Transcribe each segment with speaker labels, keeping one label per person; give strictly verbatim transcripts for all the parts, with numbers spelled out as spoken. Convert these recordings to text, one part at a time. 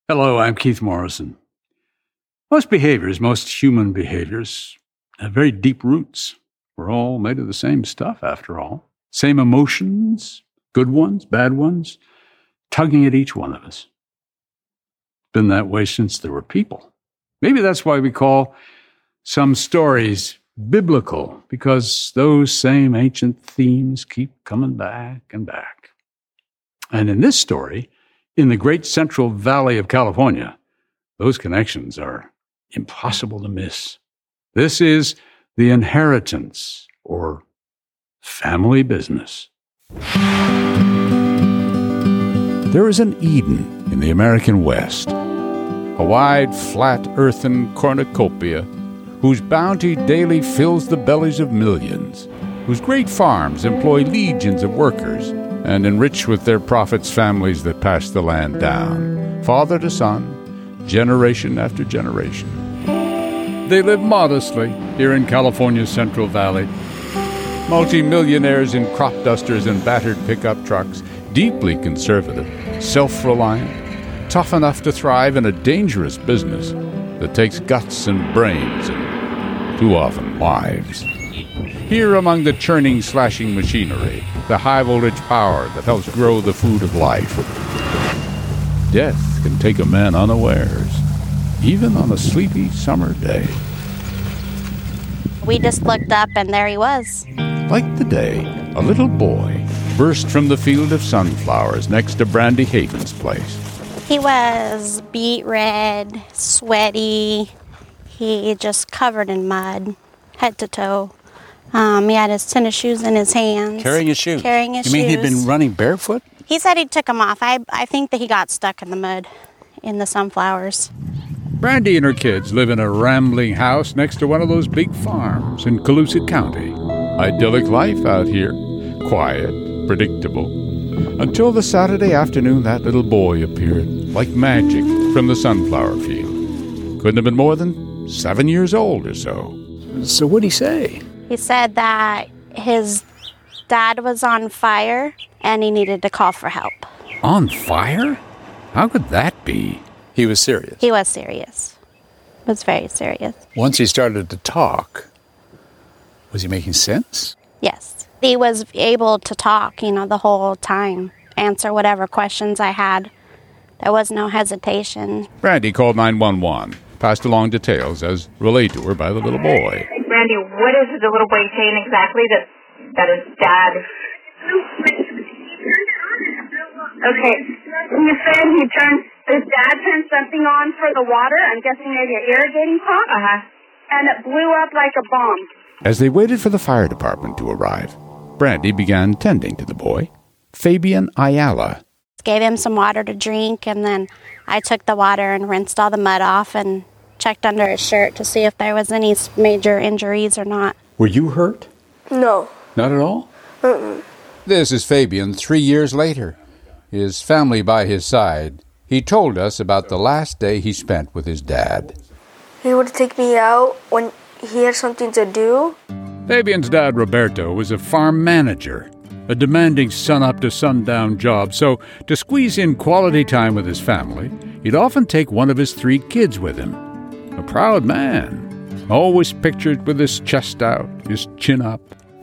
Speaker 1: Hello, I'm Keith Morrison. Most behaviors, most human behaviors, have very deep roots. We're all made of the same stuff, after all. Same emotions, good ones, bad ones, tugging at each one of us. Been that way since there were people. Maybe that's why we call some stories biblical, because those same ancient themes keep coming back and back. And in this story, in the great Central Valley of California, those connections are impossible to miss. This is The Inheritance, or Family Business. There is an Eden in the American West, a wide, flat earthen cornucopia whose bounty daily fills the bellies of millions, whose great farms employ legions of workers and enrich with their profits families that pass the land down, father to son, generation after generation. They live modestly here in California's Central Valley. Multi-millionaires in crop dusters and battered pickup trucks, deeply conservative, self-reliant, tough enough to thrive in a dangerous business that takes guts and brains and, too often, lives. Here among the churning, slashing machinery, the high-voltage power that helps grow the food of life, death can take a man unawares, even on a sleepy summer day.
Speaker 2: We just looked up, and there he was.
Speaker 1: Like the day a little boy burst from the field of sunflowers next to Brandy Haven's place.
Speaker 2: He was beet red, sweaty. He just covered in mud, head to toe. Um, he had his tennis shoes in his hands.
Speaker 3: Carrying his shoes?
Speaker 2: Carrying his
Speaker 3: shoes. You mean
Speaker 2: shoes.
Speaker 3: he'd been running barefoot?
Speaker 2: He said he took them off. I, I think that he got stuck in the mud in the sunflowers.
Speaker 1: Brandy and her kids live in a rambling house next to one of those big farms in Colusa County. Idyllic life out here. Quiet, predictable. Until the Saturday afternoon that little boy appeared, like magic, from the sunflower field. Couldn't have been more than seven years old or so.
Speaker 3: So what'd he say?
Speaker 2: He said that his dad was on fire and he needed to call for help.
Speaker 1: On fire? How could that be?
Speaker 3: He was serious.
Speaker 2: He was serious. Was very serious.
Speaker 3: Once he started to talk, was he making sense?
Speaker 2: Yes. He was able to talk, you know, the whole time, answer whatever questions I had. There was no hesitation.
Speaker 1: Brandy called nine one one, passed along details as relayed to her by the little boy.
Speaker 4: Brandy, what is the little boy saying exactly that that his dad... Okay, you said he turned, his dad turned something on for the water, I'm guessing maybe an irrigating pump? Uh-huh. And it blew up like a bomb.
Speaker 1: As they waited for the fire department to arrive, Brandy began tending to the boy, Fabian Ayala.
Speaker 2: Gave him some water to drink, and then I took the water and rinsed all the mud off and checked under his shirt to see if there was any major injuries or not.
Speaker 3: Were you hurt?
Speaker 5: No.
Speaker 3: Not at all?
Speaker 5: Uh-uh.
Speaker 1: This is Fabian three years later, his family by his side. He told us about the last day he spent with his dad.
Speaker 5: He would take me out when he had something to do.
Speaker 1: Fabian's dad, Roberto, was a farm manager, a demanding sun-up-to-sundown job, so to squeeze in quality time with his family, he'd often take one of his three kids with him. A proud man, always pictured with his chest out, his chin up.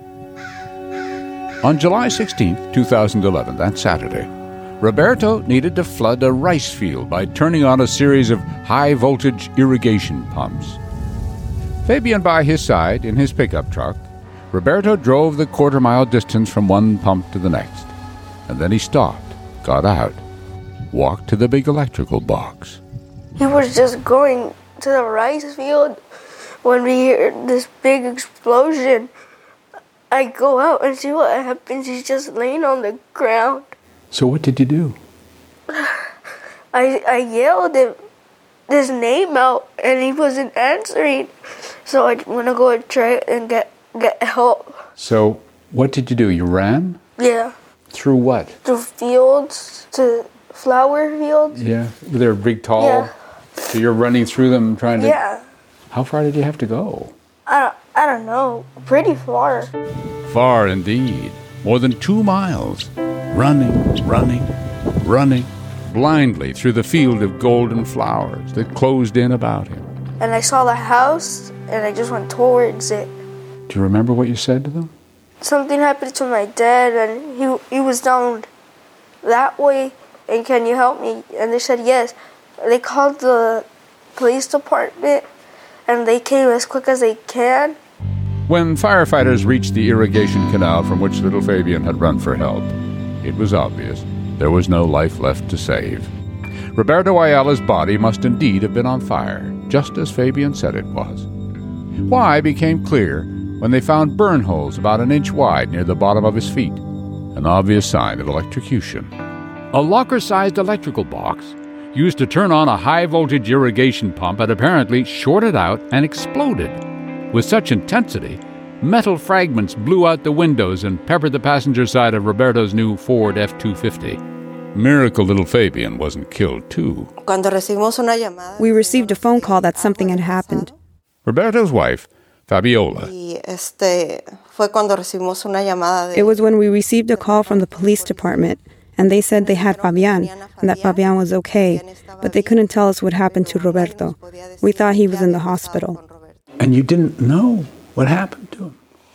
Speaker 1: On July sixteenth, twenty eleven, that Saturday, Roberto needed to flood a rice field by turning on a series of high-voltage irrigation pumps. Fabian by his side in his pickup truck, Roberto drove the quarter-mile distance from one pump to the next, and then he stopped, got out, walked to the big electrical box.
Speaker 5: He was just going to the rice field when we heard this big explosion. I go out and see what happens. He's just laying on the ground.
Speaker 3: So what did you do?
Speaker 5: I I yelled him, his name out, and he wasn't answering. So I want to go and try and get, get help.
Speaker 3: So what did you do? You ran?
Speaker 5: Yeah.
Speaker 3: Through what?
Speaker 5: Through fields, to flower fields.
Speaker 3: Yeah. They're big, tall.
Speaker 5: Yeah.
Speaker 3: So you're running through them trying to...
Speaker 5: Yeah.
Speaker 3: How far did you have to go?
Speaker 5: I don't, I don't know. Pretty far.
Speaker 1: Far indeed. More than two miles. Running, running, running.
Speaker 3: blindly through the field of golden flowers that closed in about him.
Speaker 5: And I saw the house, and I just went towards it.
Speaker 3: Do you remember what you said to them?
Speaker 5: Something happened to my dad, and he he was down that way, and can you help me? And they said yes. They called the police department, and they came as quick as they can.
Speaker 3: When firefighters reached the irrigation canal from which little Fabian had run for help, it was obvious there was no life left to save. Roberto Ayala's body must indeed have been on fire, just as Fabian said it was. Why became clear when they found burn holes about an inch wide near the bottom of his feet, an obvious sign of electrocution. A locker-sized electrical box used to turn on a high-voltage irrigation pump had apparently shorted out and exploded. With such intensity, metal fragments blew out the windows and peppered the passenger side of Roberto's new Ford F two fifty. Miracle little Fabian wasn't killed, too.
Speaker 6: We received a phone call that something had happened.
Speaker 3: Roberto's wife, Fabiola.
Speaker 6: It was when we received a call from the police department, and they said they had Fabian, and that Fabian was okay, but they couldn't tell us what happened to Roberto. We thought he was in the hospital.
Speaker 1: And you didn't know what happened to him?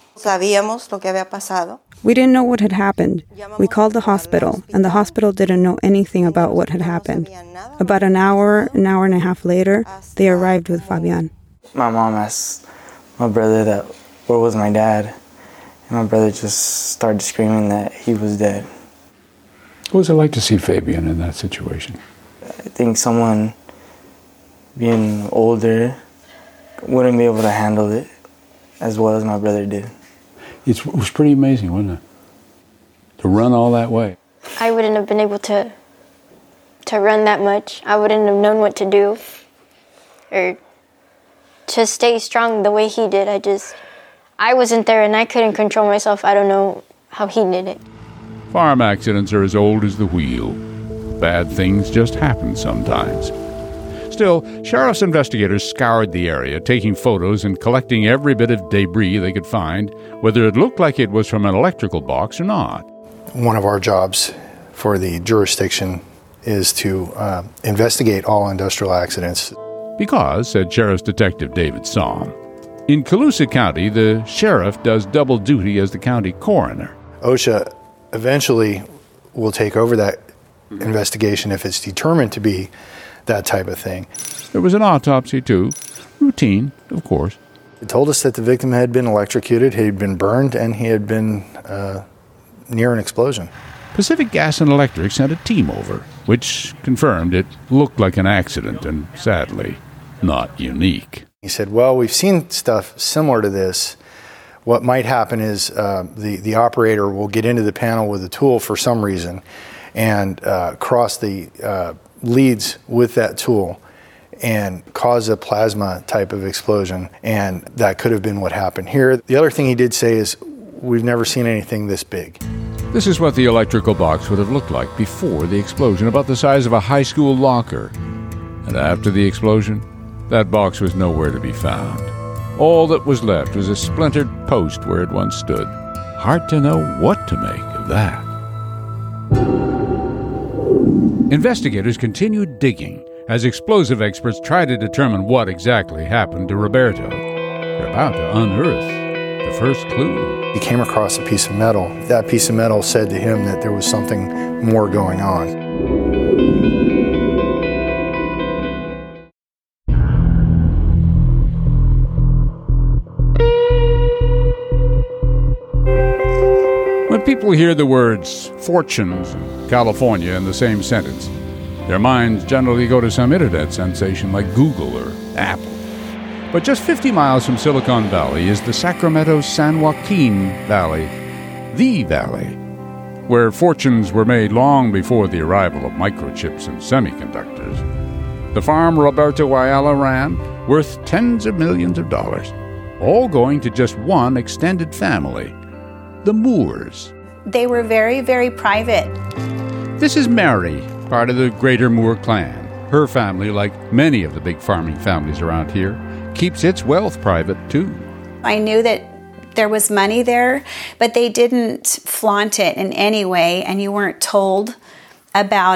Speaker 6: We didn't know what had happened. We called the hospital, and the hospital didn't know anything about what had happened. About an hour, an hour and a half later, they arrived with Fabian.
Speaker 7: My mom asked my brother that where was my dad, and my brother just started screaming that he was dead.
Speaker 3: What was it like to see Fabian in that situation?
Speaker 7: I think someone being older wouldn't be able to handle it as well as my brother did.
Speaker 3: It was pretty amazing, wasn't it? To run all that way.
Speaker 8: I wouldn't have been able to to run that much. I wouldn't have known what to do or to stay strong the way he did. I just, I wasn't there and I couldn't control myself. I don't know how he did it.
Speaker 3: Farm accidents are as old as the wheel. Bad things just happen sometimes. Still, sheriff's investigators scoured the area, taking photos and collecting every bit of debris they could find, whether it looked like it was from an electrical box or not.
Speaker 9: One of our jobs for the jurisdiction is to uh, investigate all industrial accidents.
Speaker 3: Because, said Sheriff's Detective David Somm, in Colusa County, the sheriff does double duty as the county coroner.
Speaker 9: OSHA eventually will take over that investigation if it's determined to be that type of thing.
Speaker 3: There was an autopsy, too. Routine, of course.
Speaker 9: It told us that the victim had been electrocuted, he had been burned, and he had been uh, near an explosion.
Speaker 3: Pacific Gas and Electric sent a team over, which confirmed it looked like an accident and, sadly, not unique.
Speaker 9: He said, well, we've seen stuff similar to this. What might happen is uh, the, the operator will get into the panel with a tool for some reason and uh, cross the uh, leads with that tool and cause a plasma type of explosion, and that could have been what happened here. The other thing he did say is, we've never seen anything this big.
Speaker 3: This is what the electrical box would have looked like before the explosion, about the size of a high school locker. And after the explosion, that box was nowhere to be found. All that was left was a splintered post where it once stood. Hard to know what to make of that. Investigators continued digging as explosive experts tried to determine what exactly happened to Roberto. They're about to unearth the first clue.
Speaker 9: He came across a piece of metal. That piece of metal said to him that there was something more going on.
Speaker 3: When people hear the words fortunes and California in the same sentence, their minds generally go to some internet sensation like Google or Apple. But just fifty miles from Silicon Valley is the Sacramento San Joaquin Valley, the valley, where fortunes were made long before the arrival of microchips and semiconductors. The farm Roberto Ayala ran, worth tens of millions of dollars, all going to just one extended family, the Moores.
Speaker 10: They were very, very private.
Speaker 3: This is Mary, part of the Greater Moore clan. Her family, like many of the big farming families around here, keeps its wealth private, too.
Speaker 10: I knew that there was money there, but they didn't flaunt it in any way, and you weren't told about it.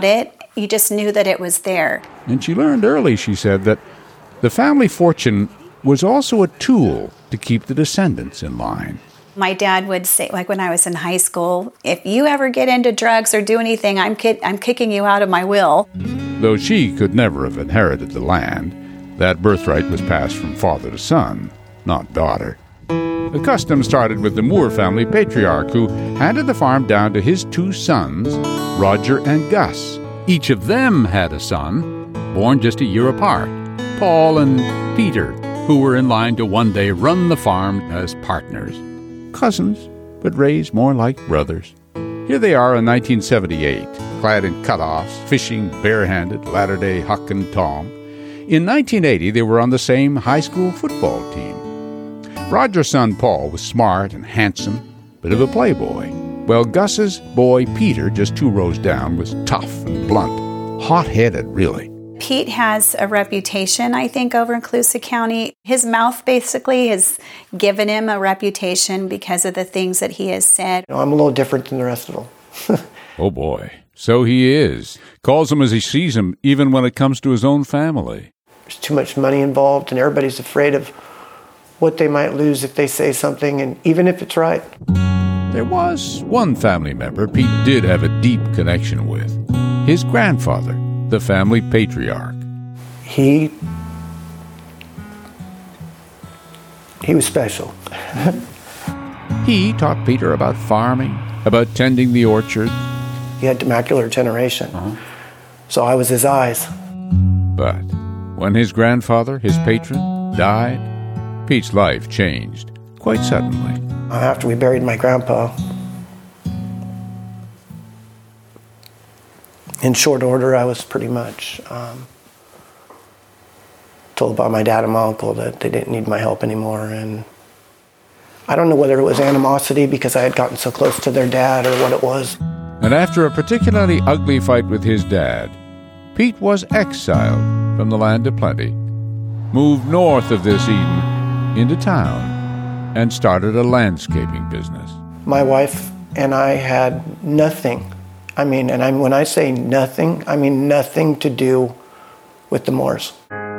Speaker 10: You just knew that it was there.
Speaker 3: And she learned early, she said, that the family fortune was also a tool to keep the descendants in line.
Speaker 10: My dad would say, like when I was in high school, if you ever get into drugs or do anything, I'm, ki- I'm kicking you out of my will.
Speaker 3: Though she could never have inherited the land, that birthright was passed from father to son, not daughter. The custom started with the Moore family patriarch, who handed the farm down to his two sons, Roger and Gus.
Speaker 1: Each of them had a son, born just a year apart, Paul and Peter, who were in line to one day run the farm as partners.
Speaker 3: Cousins, but raised more like brothers. Here they are in nineteen seventy-eight, clad in cutoffs, fishing barehanded, latter-day Huck and Tom. In nineteen eighty, they were on the same high school football team. Roger's son Paul was smart and handsome, bit of a playboy, while Gus's boy Peter, just two rows down, was tough and blunt, hot-headed, really.
Speaker 10: Pete has a reputation, I think, over in Colusa County. His mouth basically has given him a reputation because of the things that he has said.
Speaker 11: You know, I'm a little different than the rest of them.
Speaker 3: Oh boy, so he is. Calls them as he sees them, even when it comes to his own family.
Speaker 11: There's too much money involved, and everybody's afraid of what they might lose if they say something, and even if it's right.
Speaker 3: There was one family member Pete did have a deep connection with. His grandfather, the family patriarch.
Speaker 11: He he was special.
Speaker 3: He taught Peter about farming, about tending the orchard.
Speaker 11: He had macular degeneration, uh-huh. So I was his eyes.
Speaker 3: But when his grandfather, his patron, died, Pete's life changed quite suddenly.
Speaker 11: After we buried my grandpa, in short order, I was pretty much um, told by my dad and my uncle that they didn't need my help anymore. And I don't know whether it was animosity because I had gotten so close to their dad or what it was.
Speaker 3: And after a particularly ugly fight with his dad, Pete was exiled from the land of plenty, moved north of this Eden into town, and started a landscaping business.
Speaker 11: My wife and I had nothing. I mean, and I, when I say nothing, I mean nothing to do with the Moores.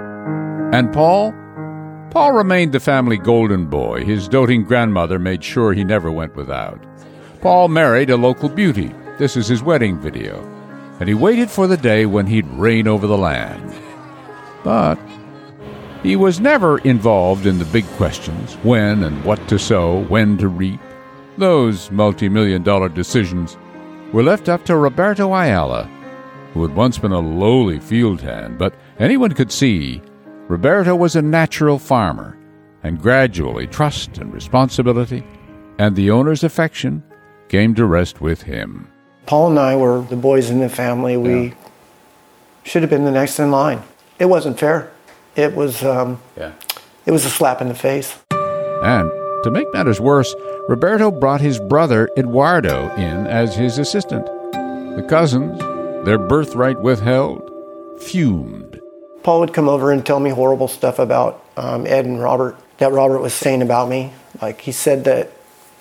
Speaker 3: And Paul? Paul remained the family golden boy. His doting grandmother made sure he never went without. Paul married a local beauty. This is his wedding video. And he waited for the day when he'd reign over the land. But he was never involved in the big questions, when and what to sow, when to reap. Those multi-million dollar decisions were left up to Roberto Ayala, who had once been a lowly field hand, but anyone could see Roberto was a natural farmer, and gradually trust and responsibility and the owner's affection came to rest with him.
Speaker 11: Paul and I were the boys in the family. We yeah. should have been the next in line. It wasn't fair. It was um, yeah. it was a slap in the face.
Speaker 3: And to make matters worse, Roberto brought his brother Eduardo in as his assistant. The cousins, their birthright withheld, fumed.
Speaker 11: Paul would come over and tell me horrible stuff about um, Ed and Robert, that Robert was saying about me. Like he said that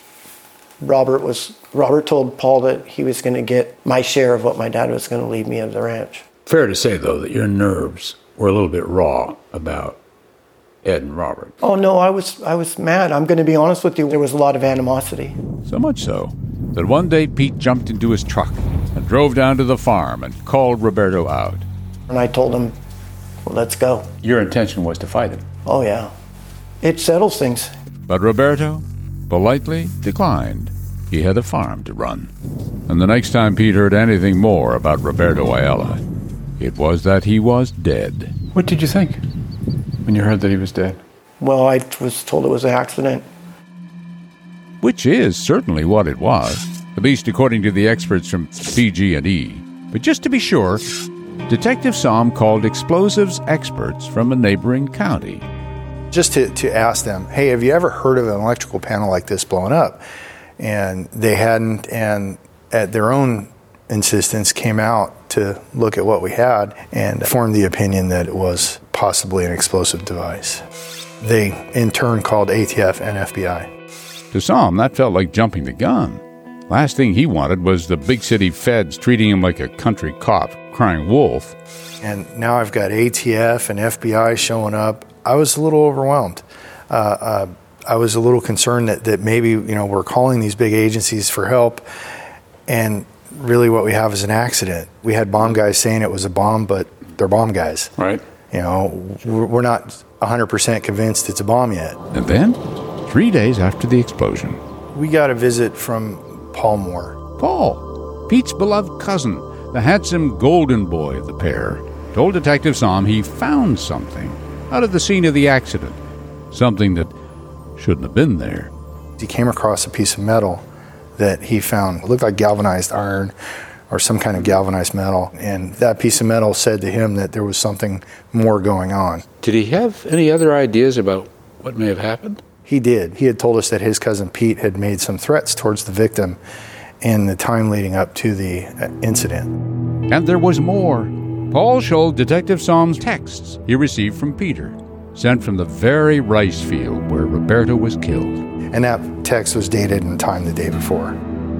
Speaker 11: Robert was Robert told Paul that he was going to get my share of what my dad was going to leave me of the ranch.
Speaker 1: Fair to say, though, that your nerves were a little bit raw about Ed and Robert.
Speaker 11: Oh no, I was I was mad. I'm going to be honest with you. There was a lot of animosity.
Speaker 3: So much so that one day Pete jumped into his truck and drove down to the farm and called Roberto out.
Speaker 11: And I told him, well, let's go.
Speaker 1: Your intention was to fight him?
Speaker 11: Oh yeah. It settles things.
Speaker 3: But Roberto politely declined. He had a farm to run. And the next time Pete heard anything more about Roberto Ayala, it was that he was dead.
Speaker 1: What did you think when you heard that he was dead?
Speaker 11: Well, I was told it was an accident.
Speaker 3: Which is certainly what it was, at least according to the experts from P G and E. But just to be sure, Detective Somm called explosives experts from a neighboring county.
Speaker 9: Just to, to ask them, hey, have you ever heard of an electrical panel like this blowing up? And they hadn't, and at their own insistence came out to look at what we had and formed the opinion that it was possibly an explosive device. They, in turn, called A T F and F B I.
Speaker 3: To Somm, that felt like jumping the gun. Last thing he wanted was the big city feds treating him like a country cop, crying wolf.
Speaker 9: And now I've got A T F and F B I showing up. I was a little overwhelmed. Uh, uh, I was a little concerned that, that maybe, you know, we're calling these big agencies for help, and really what we have is an accident. We had bomb guys saying it was a bomb, but they're bomb guys.
Speaker 1: Right.
Speaker 9: You know, we're not one hundred percent convinced it's a bomb yet.
Speaker 3: And then, three days after the explosion,
Speaker 9: we got a visit from Paul Moore.
Speaker 3: Paul, Pete's beloved cousin, the handsome golden boy of the pair, told Detective Somm he found something out of the scene of the accident, something that shouldn't have been there.
Speaker 9: He came across a piece of metal that he found. It looked like galvanized iron or some kind of galvanized metal, and that piece of metal said to him that there was something more going on.
Speaker 1: Did he have any other ideas about what may have happened?
Speaker 9: He did. He had told us that his cousin Pete had made some threats towards the victim in the time leading up to the incident.
Speaker 3: And there was more. Paul showed Detective Somm's texts he received from Peter, sent from the very rice field where Roberto was killed.
Speaker 9: And that text was dated in time the day before.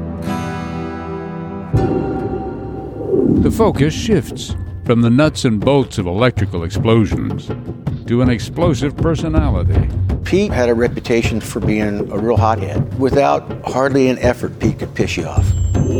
Speaker 3: The focus shifts from the nuts and bolts of electrical explosions to an explosive personality.
Speaker 12: Pete had a reputation for being a real hothead. Without hardly an effort, Pete could piss you off.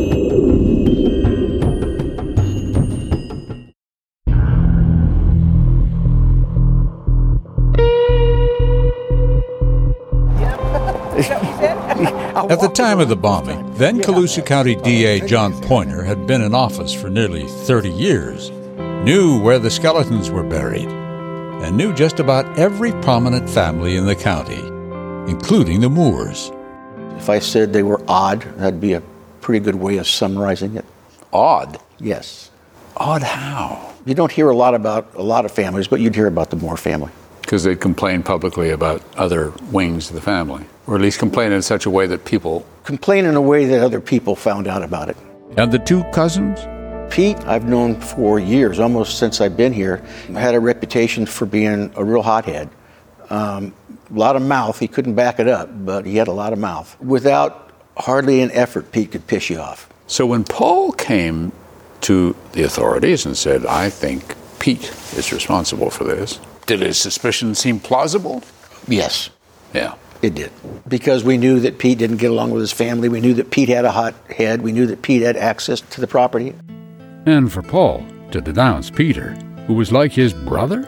Speaker 13: At the time of the bombing, then Colusa County D A John Pointer had been in office for nearly thirty years, knew where the skeletons were buried, and knew just about every prominent family in the county, including the Moores.
Speaker 12: If I said they were odd, that'd be a pretty good way of summarizing it.
Speaker 1: Odd?
Speaker 12: Yes.
Speaker 1: Odd how?
Speaker 12: You don't hear a lot about a lot of families, but you'd hear about the Moore family.
Speaker 1: Because they'd complain publicly about other wings of the family, or at least complain in such a way that people...
Speaker 12: Complain in a way that other people found out about it.
Speaker 3: And the two cousins?
Speaker 12: Pete, I've known for years, almost since I've been here, had a reputation for being a real hothead. Um, a lot of mouth. He couldn't back it up, but he had a lot of mouth. Without hardly an effort, Pete could piss you off.
Speaker 1: So when Paul came to the authorities and said, I think Pete is responsible for this, did his suspicion seem plausible?
Speaker 12: Yes.
Speaker 1: Yeah.
Speaker 12: It did. Because we knew that Pete didn't get along with his family. We knew that Pete had a hot head. We knew that Pete had access to the property.
Speaker 3: And for Paul to denounce Peter, who was like his brother?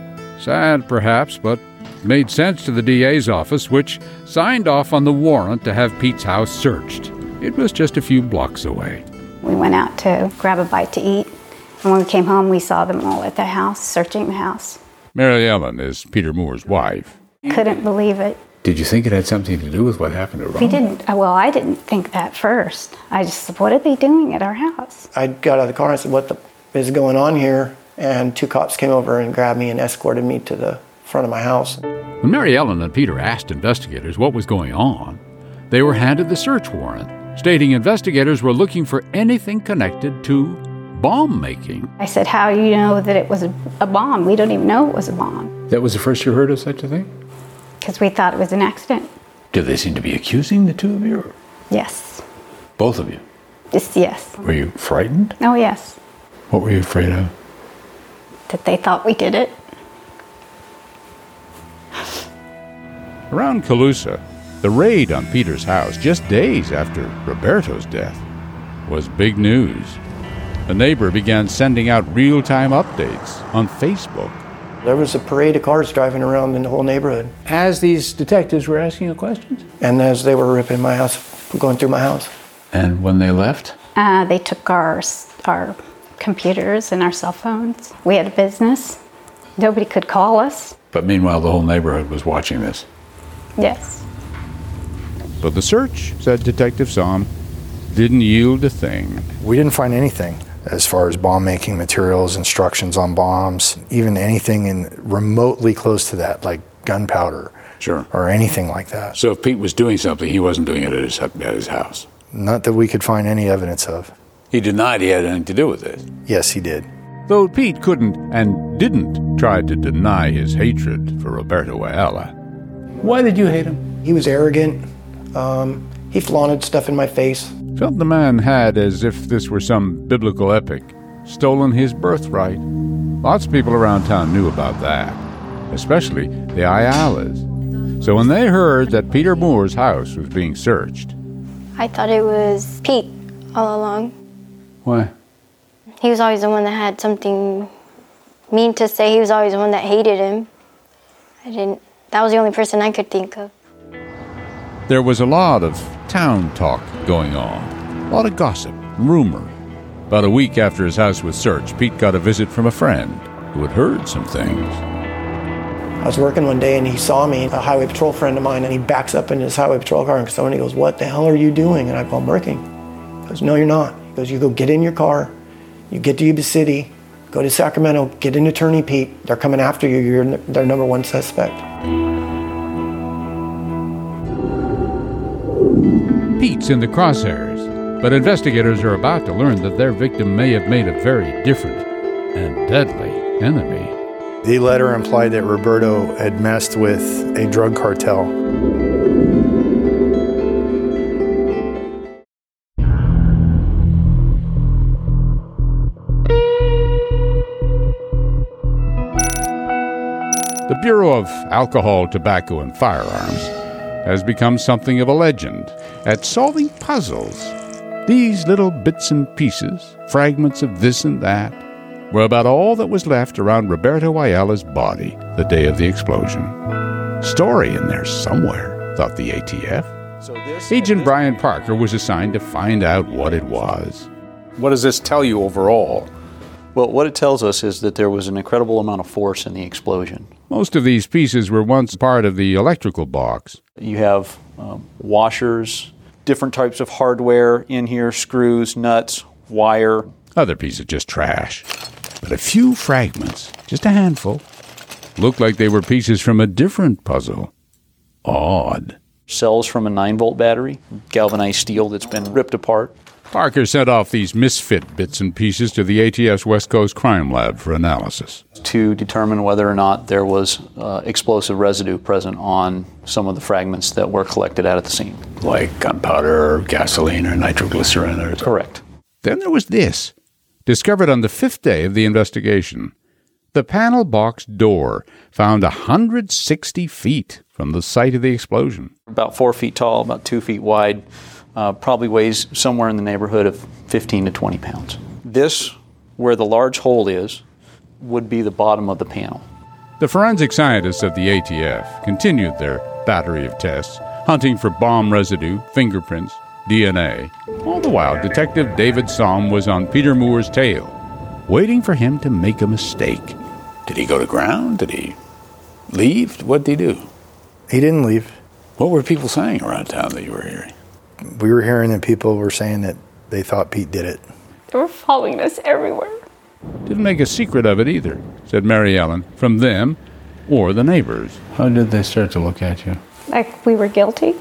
Speaker 3: Sad, perhaps, but made sense to the D A's office, which signed off on the warrant to have Pete's house searched. It was just a few blocks away.
Speaker 10: We went out to grab a bite to eat, and when we came home, we saw them all at the house, searching the house.
Speaker 3: Mary Ellen is Peter Moore's wife.
Speaker 10: Couldn't believe it.
Speaker 1: Did you think it had something to do with what happened to Ron?
Speaker 10: We didn't. Well, I didn't think that first. I just said, what are they doing at our house?
Speaker 11: I got out of the car and I said, what the is going on here? And two cops came over and grabbed me and escorted me to the front of my house.
Speaker 3: When Mary Ellen and Peter asked investigators what was going on, they were handed the search warrant, stating investigators were looking for anything connected to bomb making.
Speaker 10: I said, how do you know that it was a, a bomb? We don't even know it was a bomb.
Speaker 1: That was the first you heard of such a thing?
Speaker 10: Because we thought it was an accident.
Speaker 1: Did they seem to be accusing the two of you?
Speaker 10: Yes.
Speaker 1: Both of you?
Speaker 10: Just yes.
Speaker 1: Were you frightened?
Speaker 10: Oh, yes.
Speaker 1: What were you afraid of?
Speaker 10: That they thought we did it.
Speaker 3: Around Colusa, the raid on Peter's house, just days after Roberto's death, was big news. A neighbor began sending out real-time updates on Facebook.
Speaker 11: There was a parade of cars driving around in the whole neighborhood.
Speaker 1: As these detectives were asking you questions?
Speaker 11: And as they were ripping my house, going through my house.
Speaker 1: And when they left?
Speaker 10: Uh, they took our, our computers and our cell phones. We had a business. Nobody could call us.
Speaker 1: But meanwhile, the whole neighborhood was watching this.
Speaker 10: Yes.
Speaker 3: But the search, said Detective Somm, didn't yield a thing.
Speaker 9: We didn't find anything as far as bomb-making materials, instructions on bombs, even anything in remotely close to that, like gunpowder.
Speaker 1: Sure.
Speaker 9: Or anything like that.
Speaker 1: So if Pete was doing something, he wasn't doing it at his, at his house?
Speaker 9: Not that we could find any evidence of.
Speaker 1: He denied he had anything to do with it?
Speaker 9: Yes, he did.
Speaker 3: Though Pete couldn't and didn't try to deny his hatred for Roberto Ayala.
Speaker 1: Why did you hate him?
Speaker 11: He was arrogant. Um, he flaunted stuff in my face.
Speaker 3: Felt the man had, as if this were some biblical epic, stolen his birthright. Lots of people around town knew about that, especially the Ayalas. So when they heard that Peter Moore's house was being searched,
Speaker 8: I thought it was Pete all along.
Speaker 1: Why?
Speaker 8: He was always the one that had something mean to say. He was always the one that hated him. I didn't, that was the only person I could think of.
Speaker 3: there was a lot of town talk going on, a lot of gossip and rumor. About a week after his house was searched, Pete got a visit from a friend who had heard some things.
Speaker 11: I was working one day and he saw me, a highway patrol friend of mine, and he backs up in his highway patrol car and someone, he goes, "What the hell are you doing?" And I go, "I'm working." He goes, "No, you're not." He goes, "You go get in your car, you get to Yuba City, go to Sacramento, get an attorney, Pete. They're coming after you. You're their number one suspect."
Speaker 3: Pete's in the crosshairs, but investigators are about to learn that their victim may have made a very different and deadly enemy.
Speaker 9: The letter implied that Roberto had messed with a drug cartel.
Speaker 3: The Bureau of Alcohol, Tobacco, and Firearms has become something of a legend at solving puzzles. These little bits and pieces, fragments of this and that, were about all that was left around Roberto Ayala's body the day of the explosion. Story in there somewhere, thought the A T F.
Speaker 14: So this,
Speaker 3: Agent Brian Parker was assigned to find out what it was.
Speaker 14: What does this tell you overall? Well, what it tells us is that there was an incredible amount of force in the explosion.
Speaker 3: Most of these pieces were once part of the electrical box.
Speaker 14: You have um, washers, different types of hardware in here, screws, nuts, wire.
Speaker 3: Other pieces just trash. But a few fragments, just a handful, looked like they were pieces from a different puzzle. Odd.
Speaker 14: Cells from a nine-volt battery, galvanized steel that's been ripped apart.
Speaker 3: Parker sent off these misfit bits and pieces to the A T F's West Coast Crime Lab for analysis,
Speaker 14: to determine whether or not there was uh, explosive residue present on some of the fragments that were collected out at the scene.
Speaker 1: Like gunpowder, or gasoline, or nitroglycerin. Or...
Speaker 14: Correct.
Speaker 3: Then there was this, discovered on the fifth day of the investigation. The panel box door, found one hundred sixty feet from the site of the explosion.
Speaker 14: About four feet tall, about two feet wide. Uh, probably weighs somewhere in the neighborhood of fifteen to twenty pounds. This, where the large hole is, would be the bottom of the panel.
Speaker 3: The forensic scientists of the A T F continued their battery of tests, hunting for bomb residue, fingerprints, D N A. All the while, Detective David Somm was on Peter Moore's tail, waiting for him to make a mistake.
Speaker 1: Did he go to ground? Did he leave? What did he do?
Speaker 9: He didn't leave.
Speaker 1: What were people saying around town that you were hearing?
Speaker 9: We were hearing that people were saying that they thought Pete did it.
Speaker 15: They were following us everywhere.
Speaker 3: Didn't make a secret of it either, said Mary Ellen, from them or the neighbors.
Speaker 1: How did they start to look at you?
Speaker 15: Like we were guilty.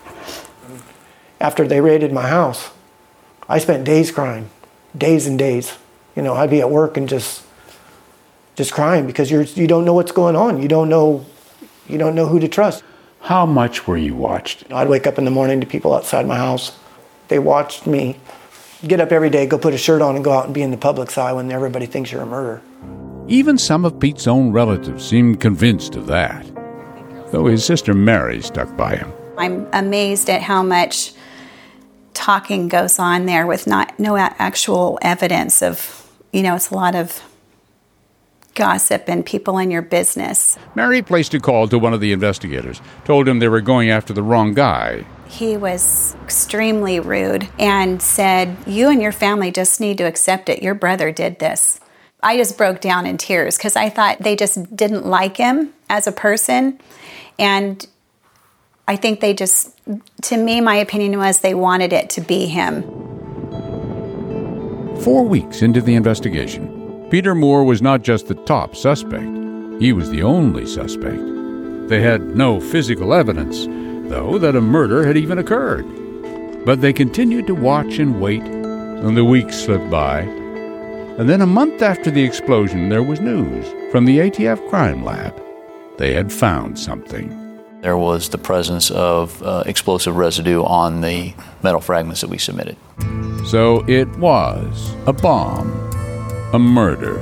Speaker 11: After they raided my house, I spent days crying, days and days. You know, I'd be at work and just, just crying because you're you don't know what's going on. You don't know, you don't know who to trust.
Speaker 1: How much were you watched?
Speaker 11: I'd wake up in the morning to people outside my house. They watched me get up every day, go put a shirt on and go out and be in the public's eye when everybody thinks you're a murderer.
Speaker 3: Even some of Pete's own relatives seemed convinced of that, though his sister Mary stuck by him.
Speaker 10: I'm amazed at how much talking goes on there with not no actual evidence of, you know, it's a lot of gossip and people in your business.
Speaker 3: Mary placed a call to one of the investigators, told him they were going after the wrong guy.
Speaker 10: He was extremely rude and said, "You and your family just need to accept it. Your brother did this." I just broke down in tears because I thought they just didn't like him as a person. And I think they just, to me, my opinion was they wanted it to be him.
Speaker 3: Four weeks into the investigation, Peter Moore was not just the top suspect. He was the only suspect. They had no physical evidence, though, that a murder had even occurred. But they continued to watch and wait, and the weeks slipped by. And then a month after the explosion, there was news from the A T F Crime Lab. They had found something.
Speaker 14: There was the presence of uh, explosive residue on the metal fragments that we submitted.
Speaker 13: So it was a bomb, a murder.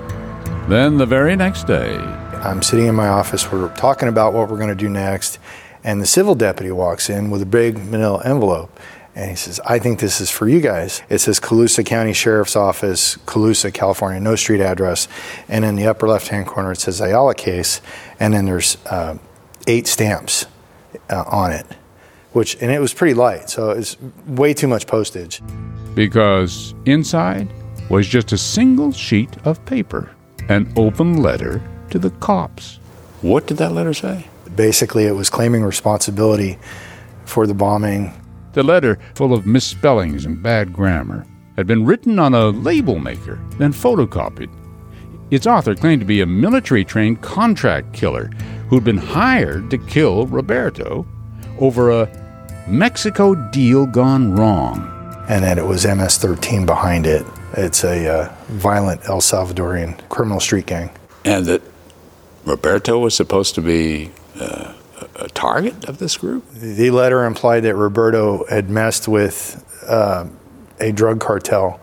Speaker 13: Then the very next day,
Speaker 9: I'm sitting in my office, we're talking about what we're going to do next, and the civil deputy walks in with a big manila envelope, and he says, I think this is for you guys. It says Colusa County Sheriff's Office, Colusa, California, no street address, and in the upper left-hand corner it says Ayala case, and then there's uh, eight stamps uh, on it, which, and it was pretty light, so it's way too much postage.
Speaker 13: Because inside was just a single sheet of paper, an open letter to the cops.
Speaker 1: What did that letter say?
Speaker 9: Basically, it was claiming responsibility for the bombing.
Speaker 13: The letter, full of misspellings and bad grammar, had been written on a label maker, then photocopied. Its author claimed to be a military-trained contract killer who'd been hired to kill Roberto over a Mexico deal gone wrong.
Speaker 9: And that it was M S thirteen behind it. It's a uh, violent El Salvadorian criminal street gang.
Speaker 1: And that Roberto was supposed to be uh, a target of this group?
Speaker 9: The letter implied that Roberto had messed with uh, a drug cartel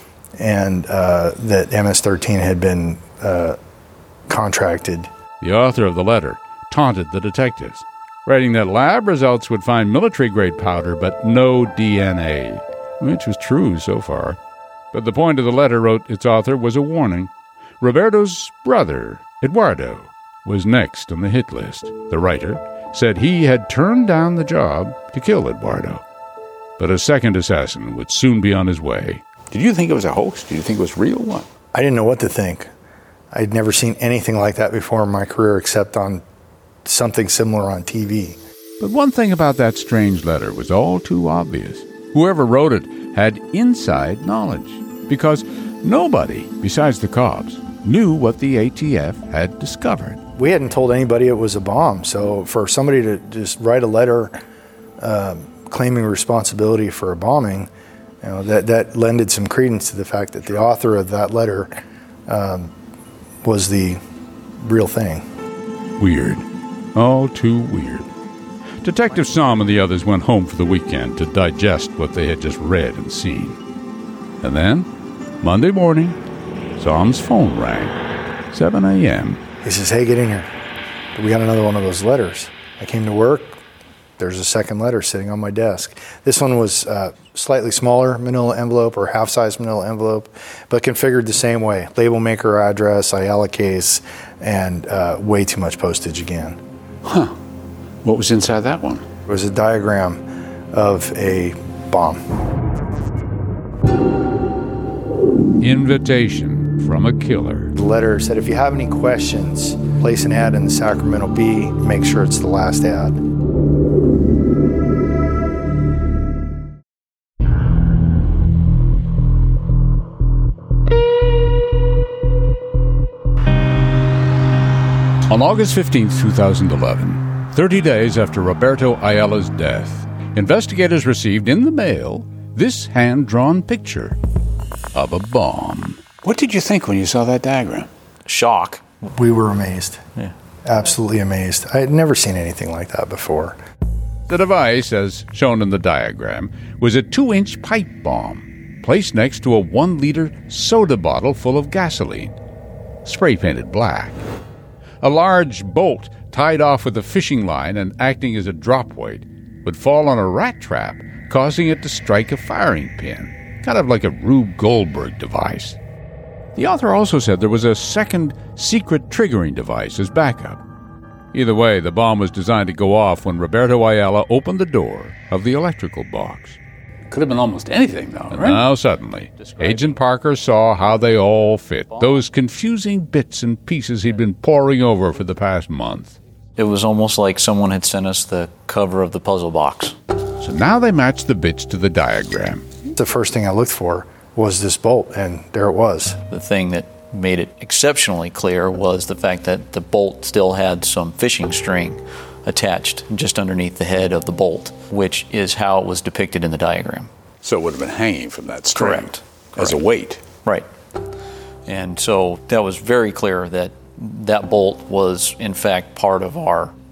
Speaker 9: and uh, that M S thirteen had been uh, contracted.
Speaker 13: The author of the letter taunted the detectives, writing that lab results would find military-grade powder but no D N A, which was true so far. But the point of the letter, wrote its author, was a warning. Roberto's brother, Eduardo, was next on the hit list. The writer said he had turned down the job to kill Eduardo, but a second assassin would soon be on his way.
Speaker 1: Did you think it was a hoax? Did you think it was real? What?
Speaker 9: I didn't know what to think. I'd never seen anything like that before in my career except on something similar on T V.
Speaker 13: But one thing about that strange letter was all too obvious. Whoever wrote it had inside knowledge, because nobody, besides the cops, knew what the A T F had discovered.
Speaker 9: We hadn't told anybody it was a bomb, so for somebody to just write a letter uh, claiming responsibility for a bombing, you know, that, that lended some credence to the fact that the author of that letter um, was the real thing.
Speaker 13: Weird. All too weird. Detective Sam and the others went home for the weekend to digest what they had just read and seen. And then, Monday morning, Sam's phone rang. seven a.m.
Speaker 9: He says, hey, get in here. We got another one of those letters. I came to work. There's a second letter sitting on my desk. This one was uh, slightly smaller manila envelope or half-size manila envelope, but configured the same way. Label maker address, Ayala case, and uh, way too much postage again.
Speaker 1: Huh. What was inside that one?
Speaker 9: It was a diagram of a bomb.
Speaker 13: Invitation from a killer.
Speaker 9: The letter said, if you have any questions, place an ad in the Sacramento Bee. Make sure it's the last ad.
Speaker 13: On August fifteenth, two thousand eleven, thirty days after Roberto Ayala's death, investigators received in the mail this hand-drawn picture of a bomb.
Speaker 1: What did you think when you saw that diagram?
Speaker 14: Shock.
Speaker 9: We were amazed.
Speaker 14: Yeah.
Speaker 9: Absolutely amazed. I had never seen anything like that before.
Speaker 13: The device, as shown in the diagram, was a two-inch pipe bomb placed next to a one-liter soda bottle full of gasoline, spray-painted black. A large bolt tied off with a fishing line and acting as a drop weight would fall on a rat trap, causing it to strike a firing pin, kind of like a Rube Goldberg device. The author also said there was a second secret triggering device as backup. Either way, the bomb was designed to go off when Roberto Ayala opened the door of the electrical box.
Speaker 1: Could have been almost anything, though,
Speaker 13: And
Speaker 1: right?
Speaker 13: now suddenly, Agent Parker saw how they all fit, those confusing bits and pieces he'd been poring over for the past month.
Speaker 14: It was almost like someone had sent us the cover of the puzzle box.
Speaker 13: So now they matched the bits to the diagram.
Speaker 9: The first thing I looked for was this bolt, and there it was.
Speaker 14: The thing that made it exceptionally clear was the fact that the bolt still had some fishing string attached just underneath the head of the bolt, which is how it was depicted in the diagram.
Speaker 1: So it would have been hanging from that string.
Speaker 14: Correct.
Speaker 1: As a weight.
Speaker 14: Right. And so that was very clear that that bolt was, in fact, part of our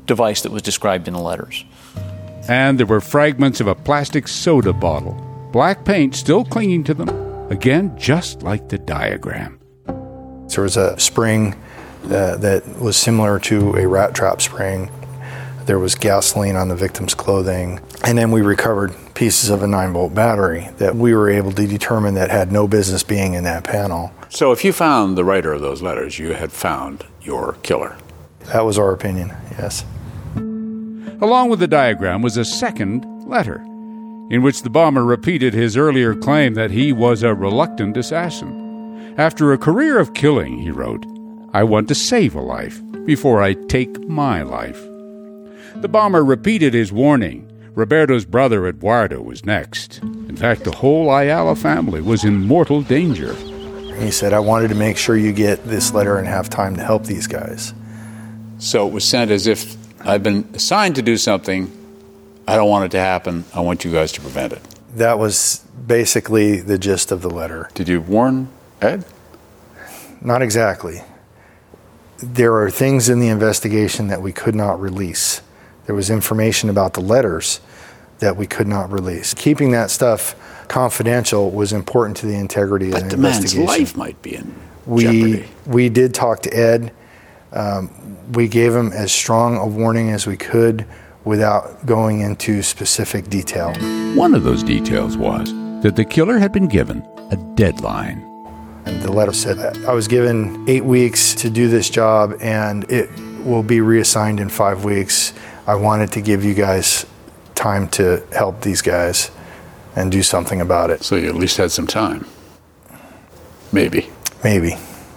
Speaker 14: device that was described in the letters.
Speaker 3: And there were fragments of a plastic soda bottle, black paint still clinging to them, again just like the diagram.
Speaker 9: There was a spring uh, that was similar to a rat trap spring. There was gasoline on the victim's clothing. And then we recovered pieces of a nine volt battery that we were able to determine that had no business being in that panel.
Speaker 13: So if you found the writer of those letters, you had found your killer.
Speaker 9: That was our opinion, yes.
Speaker 3: Along with the diagram was a second letter, in which the bomber repeated his earlier claim that he was a reluctant assassin. After a career of killing, he wrote, "I want to save a life before I take my life." The bomber repeated his warning. Roberto's brother Eduardo was next. In fact, the whole Ayala family was in mortal danger.
Speaker 9: He said, "I wanted to make sure you get this letter and have time to help these guys."
Speaker 13: So it was sent as if I've been assigned to do something. I don't want it to happen. I want you guys to prevent it.
Speaker 9: That was basically the gist of the letter.
Speaker 13: Did you warn Ed?
Speaker 9: Not exactly. There are things in the investigation that we could not release. There was information about the letters that we could not release. Keeping that stuff confidential was important to the integrity of the investigation.
Speaker 13: That man's life might be in
Speaker 9: we,
Speaker 13: jeopardy.
Speaker 9: We did talk to Ed. Um, we gave him as strong a warning as we could without going into specific detail.
Speaker 3: One of those details was that the killer had been given a deadline.
Speaker 9: And the letter said that I was given eight weeks to do this job and it will be reassigned in five weeks. I wanted to give you guys time to help these guys and do something about it.
Speaker 13: So you at least had some time. Maybe.
Speaker 9: Maybe.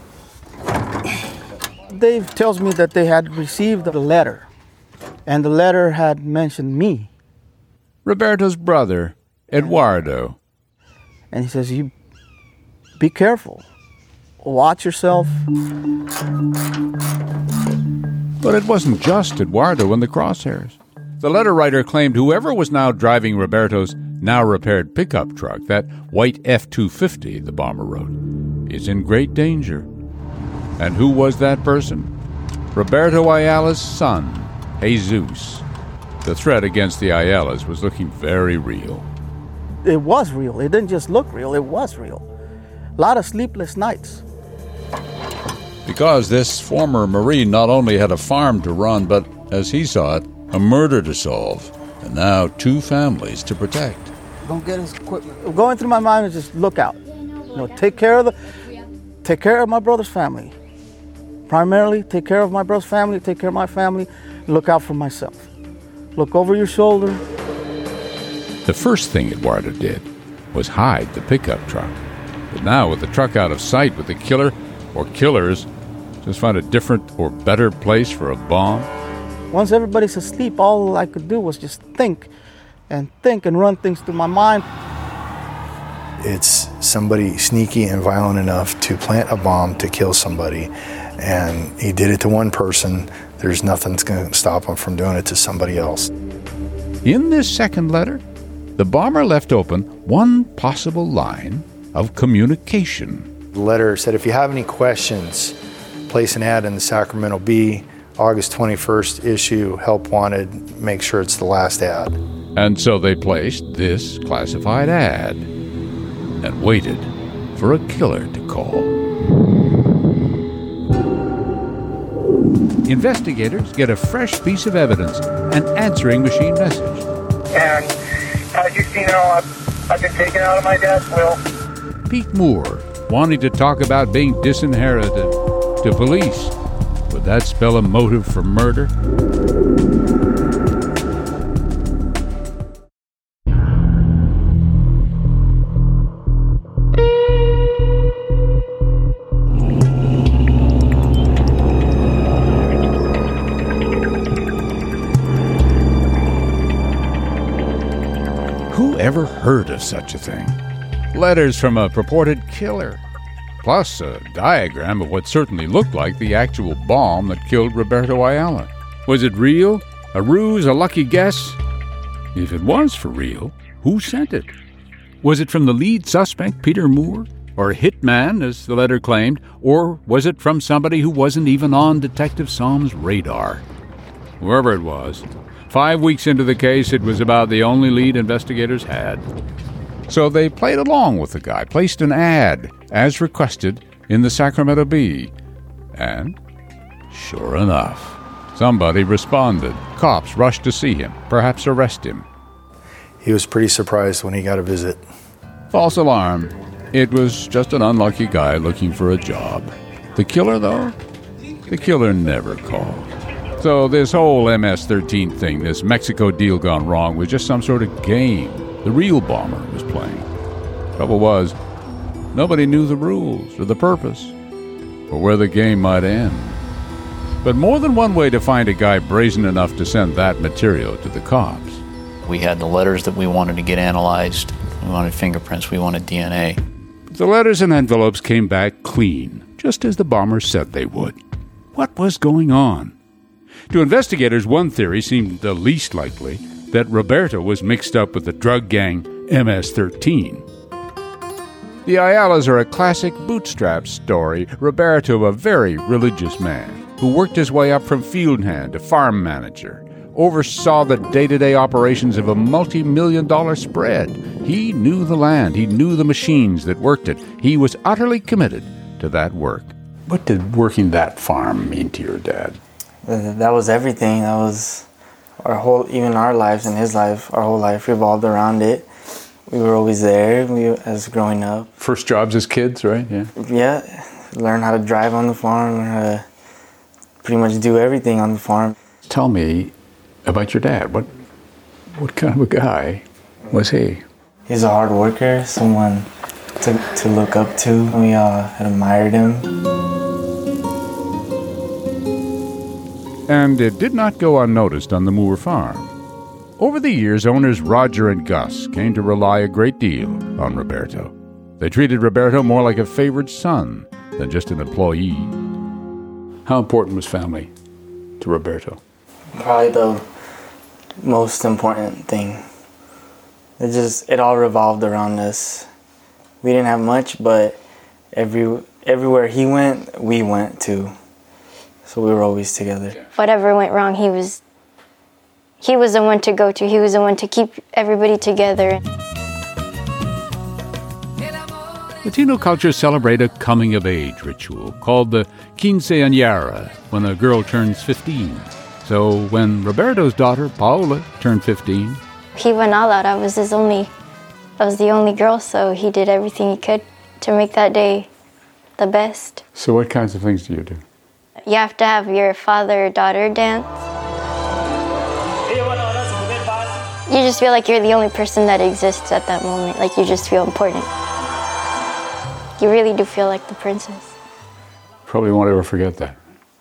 Speaker 16: Dave tells me that they had received the letter, and the letter had mentioned me.
Speaker 3: Roberto's brother, Eduardo.
Speaker 16: And he says, "You be careful. Watch yourself."
Speaker 3: But it wasn't just Eduardo in the crosshairs. The letter writer claimed whoever was now driving Roberto's now-repaired pickup truck, that white F two fifty, the bomber wrote, is in great danger. And who was that person? Roberto Ayala's son, Jesus. The threat against the Ayalas was looking very real.
Speaker 16: It was real. It didn't just look real. It was real. A lot of sleepless nights.
Speaker 13: Because this former Marine not only had a farm to run, but, as he saw it, a murder to solve, and now two families to protect.
Speaker 16: Don't get his equipment. Going through my mind is just look out. You know, take care of the, take care of my brother's family. Primarily, take care of my brother's family, take care of my family, look out for myself. Look over your shoulder.
Speaker 3: The first thing Eduardo did was hide the pickup truck. But now, with the truck out of sight with the killer, or killers, just find a different or better place for a bomb?
Speaker 16: Once everybody's asleep, all I could do was just think and think and run things through my mind.
Speaker 9: It's somebody sneaky and violent enough to plant a bomb to kill somebody, and he did it to one person. There's nothing that's going to stop him from doing it to somebody else.
Speaker 3: In this second letter, the bomber left open one possible line of communication.
Speaker 9: The letter said, if you have any questions, place an ad in the Sacramento Bee, August twenty-first issue, help wanted, make sure it's the last ad.
Speaker 3: And so they placed this classified ad and waited for a killer to call. Investigators get a fresh piece of evidence, an answering machine message.
Speaker 17: And as you've seen, all I've, I've been taken out of my dad's will.
Speaker 3: Pete Moore, wanting to talk about being disinherited to police. Would that spell a motive for murder? Who ever heard of such a thing? Letters from a purported killer, plus a diagram of what certainly looked like the actual bomb that killed Roberto Ayala. Was it real? A ruse? A lucky guess? If it was for real, who sent it? Was it from the lead suspect, Peter Moore? Or a hitman, as the letter claimed? Or was it from somebody who wasn't even on Detective Somm's radar? whoever it was. Five weeks into the case, it was about the only lead investigators had. So they played along with the guy, placed an ad, as requested, in the Sacramento Bee. And, sure enough, somebody responded. Cops rushed to see him, perhaps arrest him.
Speaker 9: He was pretty surprised when he got a visit.
Speaker 3: False alarm. It was just an unlucky guy looking for a job. The killer, though? The killer never called. So this whole M S thirteen thing, this Mexico deal gone wrong, was just some sort of game the real bomber was playing. Trouble was, nobody knew the rules or the purpose or where the game might end. But more than one way to find a guy brazen enough to send that material to the cops.
Speaker 14: We had the letters that we wanted to get analyzed. We wanted fingerprints. We wanted D N A.
Speaker 3: The letters and envelopes came back clean, just as the bombers said they would. What was going on? To investigators, one theory seemed the least likely, that Roberto was mixed up with the drug gang M S thirteen. The Ayalas are a classic bootstrap story. Roberto, a very religious man, who worked his way up from field hand to farm manager, oversaw the day-to-day operations of a multi-million dollar spread. He knew the land. He knew the machines that worked it. He was utterly committed to that work. What did working that farm mean to your dad?
Speaker 7: That was everything. That was our whole, even our lives and his life, our whole life revolved around it. We were always there we, as growing up.
Speaker 1: First jobs as kids, right? Yeah.
Speaker 7: Yeah. Learn how to drive on the farm, learn how to pretty much do everything on the farm.
Speaker 1: Tell me about your dad. What what kind of a guy was he?
Speaker 7: He's a hard worker, someone to, to look up to. We uh, admired him.
Speaker 3: And it did not go unnoticed on the Moore farm. Over the years, owners Roger and Gus came to rely a great deal on Roberto. They treated Roberto more like a favored son than just an employee.
Speaker 1: How important was family to Roberto?
Speaker 7: Probably the most important thing. It just, it all revolved around us. We didn't have much, but every everywhere he went, we went too. So we were always together.
Speaker 8: Whatever went wrong, he was he was the one to go to. He was the one to keep everybody together.
Speaker 3: Latino cultures celebrate a coming-of-age ritual called the quinceañera, when a girl turns fifteen. So when Roberto's daughter, Paola, turned fifteen...
Speaker 8: He went all out. I was his only, I was the only girl, so he did everything he could to make that day the best.
Speaker 1: So what kinds of things do you do?
Speaker 8: You have to have your father-daughter dance. You just feel like you're the only person that exists at that moment. Like you just feel important. You really do feel like the princess.
Speaker 1: Probably won't ever forget that.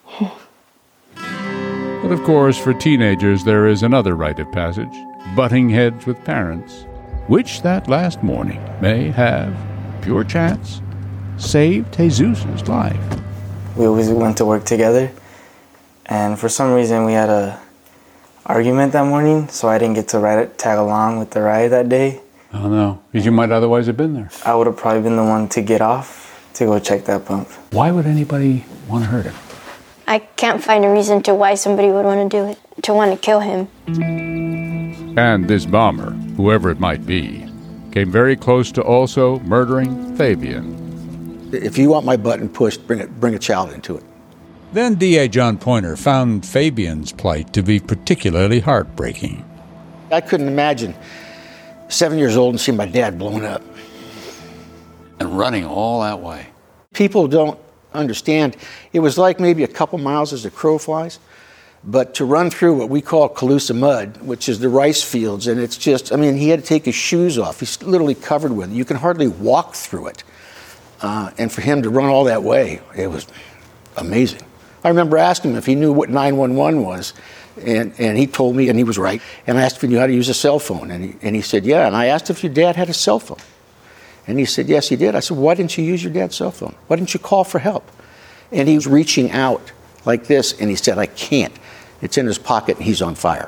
Speaker 3: But of course, for teenagers, there is another rite of passage, butting heads with parents, which that last morning may have, pure chance, saved Jesus' life.
Speaker 7: We always went to work together, and for some reason we had a argument that morning, so I didn't get to ride it, tag along with the ride that day.
Speaker 1: Oh no, because you might otherwise have been there.
Speaker 7: I would have probably been the one to get off to go check that pump.
Speaker 1: Why would anybody want to hurt him?
Speaker 8: I can't find a reason to why somebody would want to do it, to want to kill him.
Speaker 3: And this bomber, whoever it might be, came very close to also murdering Fabian.
Speaker 12: If you want my button pushed, bring it, bring a child into it.
Speaker 13: Then D A John Pointer found Fabian's plight to be particularly heartbreaking.
Speaker 12: I couldn't imagine seven years old and seeing my dad blown up.
Speaker 1: And running all that way.
Speaker 12: People don't understand. It was like maybe a couple miles as the crow flies, but to run through what we call Calusa mud, which is the rice fields, and it's just, I mean, he had to take his shoes off. He's literally covered with it. You can hardly walk through it. Uh, and for him to run all that way, it was amazing. I remember asking him if he knew what nine one one was, and, and he told me, and he was right. And I asked if he knew how to use a cell phone, and he, and he said, yeah. And I asked if your dad had a cell phone. And he said, yes, he did. I said, why didn't you use your dad's cell phone? Why didn't you call for help? And he was reaching out like this, and he said, I can't. It's in his pocket, and he's on fire.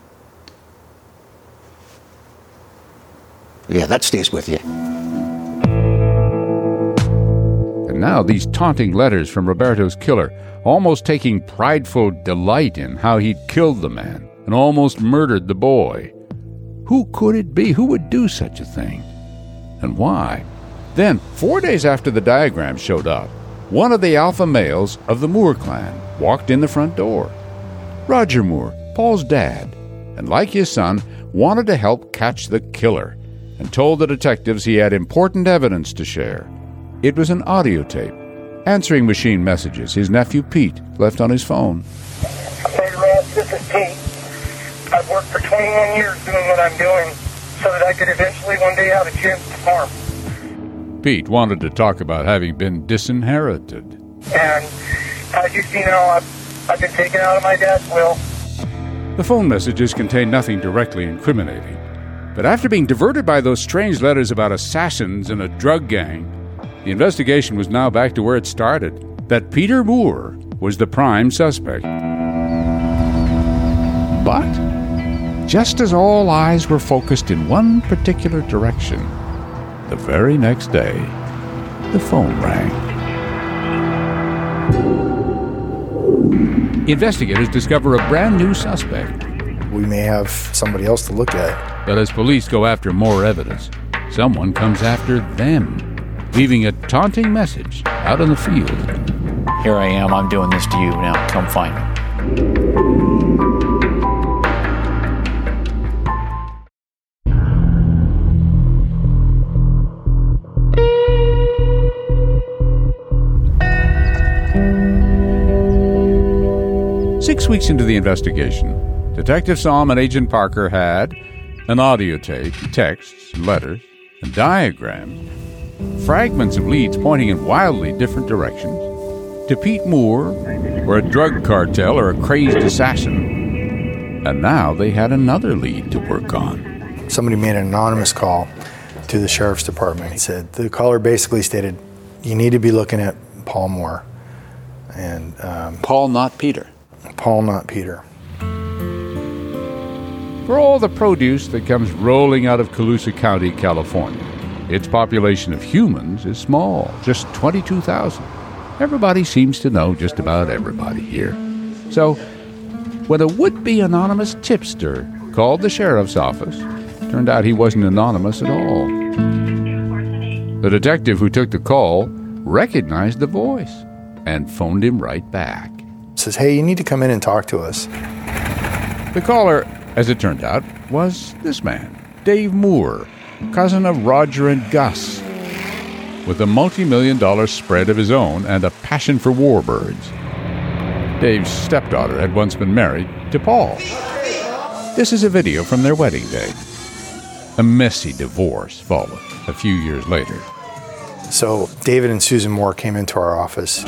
Speaker 12: Yeah, that stays with you.
Speaker 3: And now these taunting letters from Roberto's killer almost taking prideful delight in how he'd killed the man and almost murdered the boy. Who could it be? Who would do such a thing? And why? Then, four days after the diagram showed up, one of the alpha males of the Moore clan walked in the front door. Roger Moore, Paul's dad, and like his son, wanted to help catch the killer and told the detectives he had important evidence to share. It was an audio tape, answering machine messages his nephew Pete left on his phone.
Speaker 17: Hey, Ross, this is Pete. I've worked for twenty-one years doing what I'm doing so that I could eventually one day have a chance to farm.
Speaker 3: Pete wanted to talk about having been disinherited.
Speaker 17: And as you see now, I've, I've been taken out of my dad's will.
Speaker 3: The phone messages contained nothing directly incriminating. But after being diverted by those strange letters about assassins and a drug gang, the investigation was now back to where it started, that Peter Moore was the prime suspect. But just as all eyes were focused in one particular direction, the very next day, the phone rang. Investigators discover a brand new suspect.
Speaker 9: We may have somebody else to look at.
Speaker 3: But as police go after more evidence, someone comes after them, leaving a taunting message out in the field.
Speaker 14: Here I am, I'm doing this to you, now come find me.
Speaker 3: Six weeks into the investigation, Detective Salm and Agent Parker had an audio tape, texts, letters, and diagrams, fragments of leads pointing in wildly different directions, to Pete Moore, or a drug cartel, or a crazed assassin. And now they had another lead to work on.
Speaker 9: Somebody made an anonymous call to the sheriff's department. He said, the caller basically stated, you need to be looking at Paul Moore. And um,
Speaker 14: Paul, not Peter.
Speaker 9: Paul, not Peter.
Speaker 3: For all the produce that comes rolling out of Colusa County, California, its population of humans is small, just twenty-two thousand. Everybody seems to know just about everybody here. So, when a would-be anonymous tipster called the sheriff's office, turned out he wasn't anonymous at all. The detective who took the call recognized the voice and phoned him right back.
Speaker 9: Says, hey, you need to come in and talk to us.
Speaker 3: The caller, as it turned out, was this man, Dave Moore, cousin of Roger and Gus, with a multi-million dollar spread of his own and a passion for warbirds. Dave's stepdaughter had once been married to Paul. This is a video from their wedding day. A messy divorce followed a few years later.
Speaker 9: So David and Susan Moore came into our office.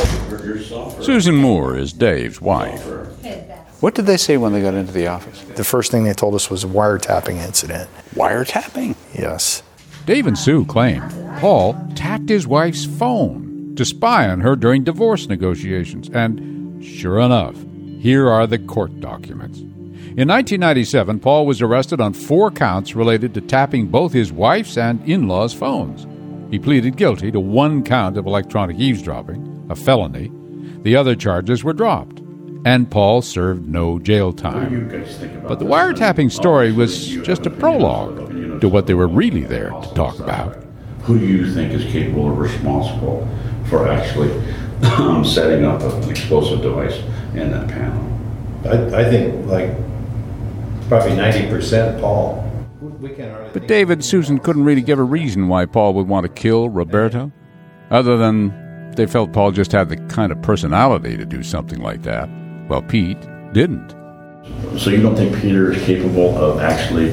Speaker 3: Susan Moore is Dave's wife.
Speaker 14: What did they say when they got into the office?
Speaker 9: The first thing they told us was a wiretapping incident.
Speaker 14: Wiretapping?
Speaker 9: Yes.
Speaker 3: Dave and Sue claimed Paul tapped his wife's phone to spy on her during divorce negotiations. And sure enough, here are the court documents. In nineteen ninety-seven, Paul was arrested on four counts related to tapping both his wife's and in-laws' phones. He pleaded guilty to one count of electronic eavesdropping, a felony. The other charges were dropped, and Paul served no jail time. But the wiretapping story was just a prologue to what they were really there to talk about.
Speaker 18: Who do you think is capable or responsible for actually um, setting up an explosive device in that panel?
Speaker 19: I, I think, like, probably ninety percent Paul.
Speaker 3: But David and Susan couldn't really give a reason why Paul would want to kill Roberto, other than they felt Paul just had the kind of personality to do something like that, while Pete didn't.
Speaker 18: So you don't think Peter is capable of actually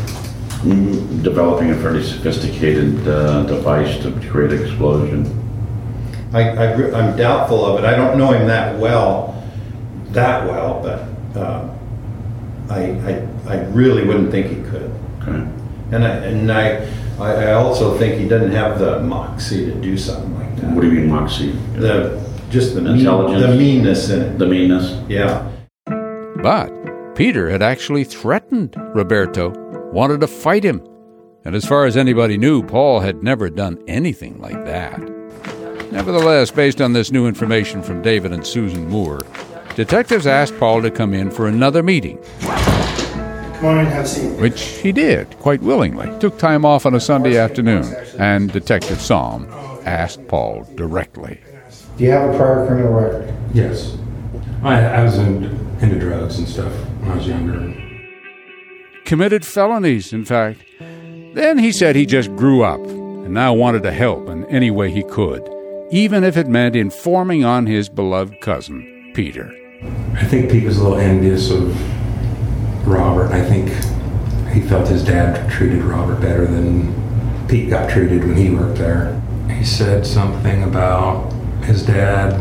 Speaker 18: mm, developing a fairly sophisticated uh, device to create an explosion?
Speaker 19: I, I, I'm doubtful of it. I don't know him that well, that well, but uh, I, I I really wouldn't think he could.
Speaker 18: Okay.
Speaker 19: And I and I I also think he doesn't have the moxie to do something like that.
Speaker 18: What do you mean moxie?
Speaker 19: The just the
Speaker 18: intelligence,
Speaker 19: mean, the meanness in it.
Speaker 18: The meanness.
Speaker 19: Yeah.
Speaker 3: But Peter had actually threatened Roberto, wanted to fight him. And as far as anybody knew, Paul had never done anything like that.
Speaker 13: Nevertheless, based on this new information from David and Susan Moore, detectives asked Paul to come in for another meeting.
Speaker 9: Come on in and have a seat.
Speaker 13: Which he did, quite willingly. Took time off on a Sunday afternoon, and Detective Somm asked Paul directly.
Speaker 9: Do you have a prior criminal record?
Speaker 20: Yes. I, I was in, into drugs and stuff when I was younger.
Speaker 13: Committed felonies, in fact. Then he said he just grew up and now wanted to help in any way he could, even if it meant informing on his beloved cousin, Peter.
Speaker 20: I think Pete was a little envious of Robert. I think he felt his dad treated Robert better than Pete got treated when he worked there. He said something about his dad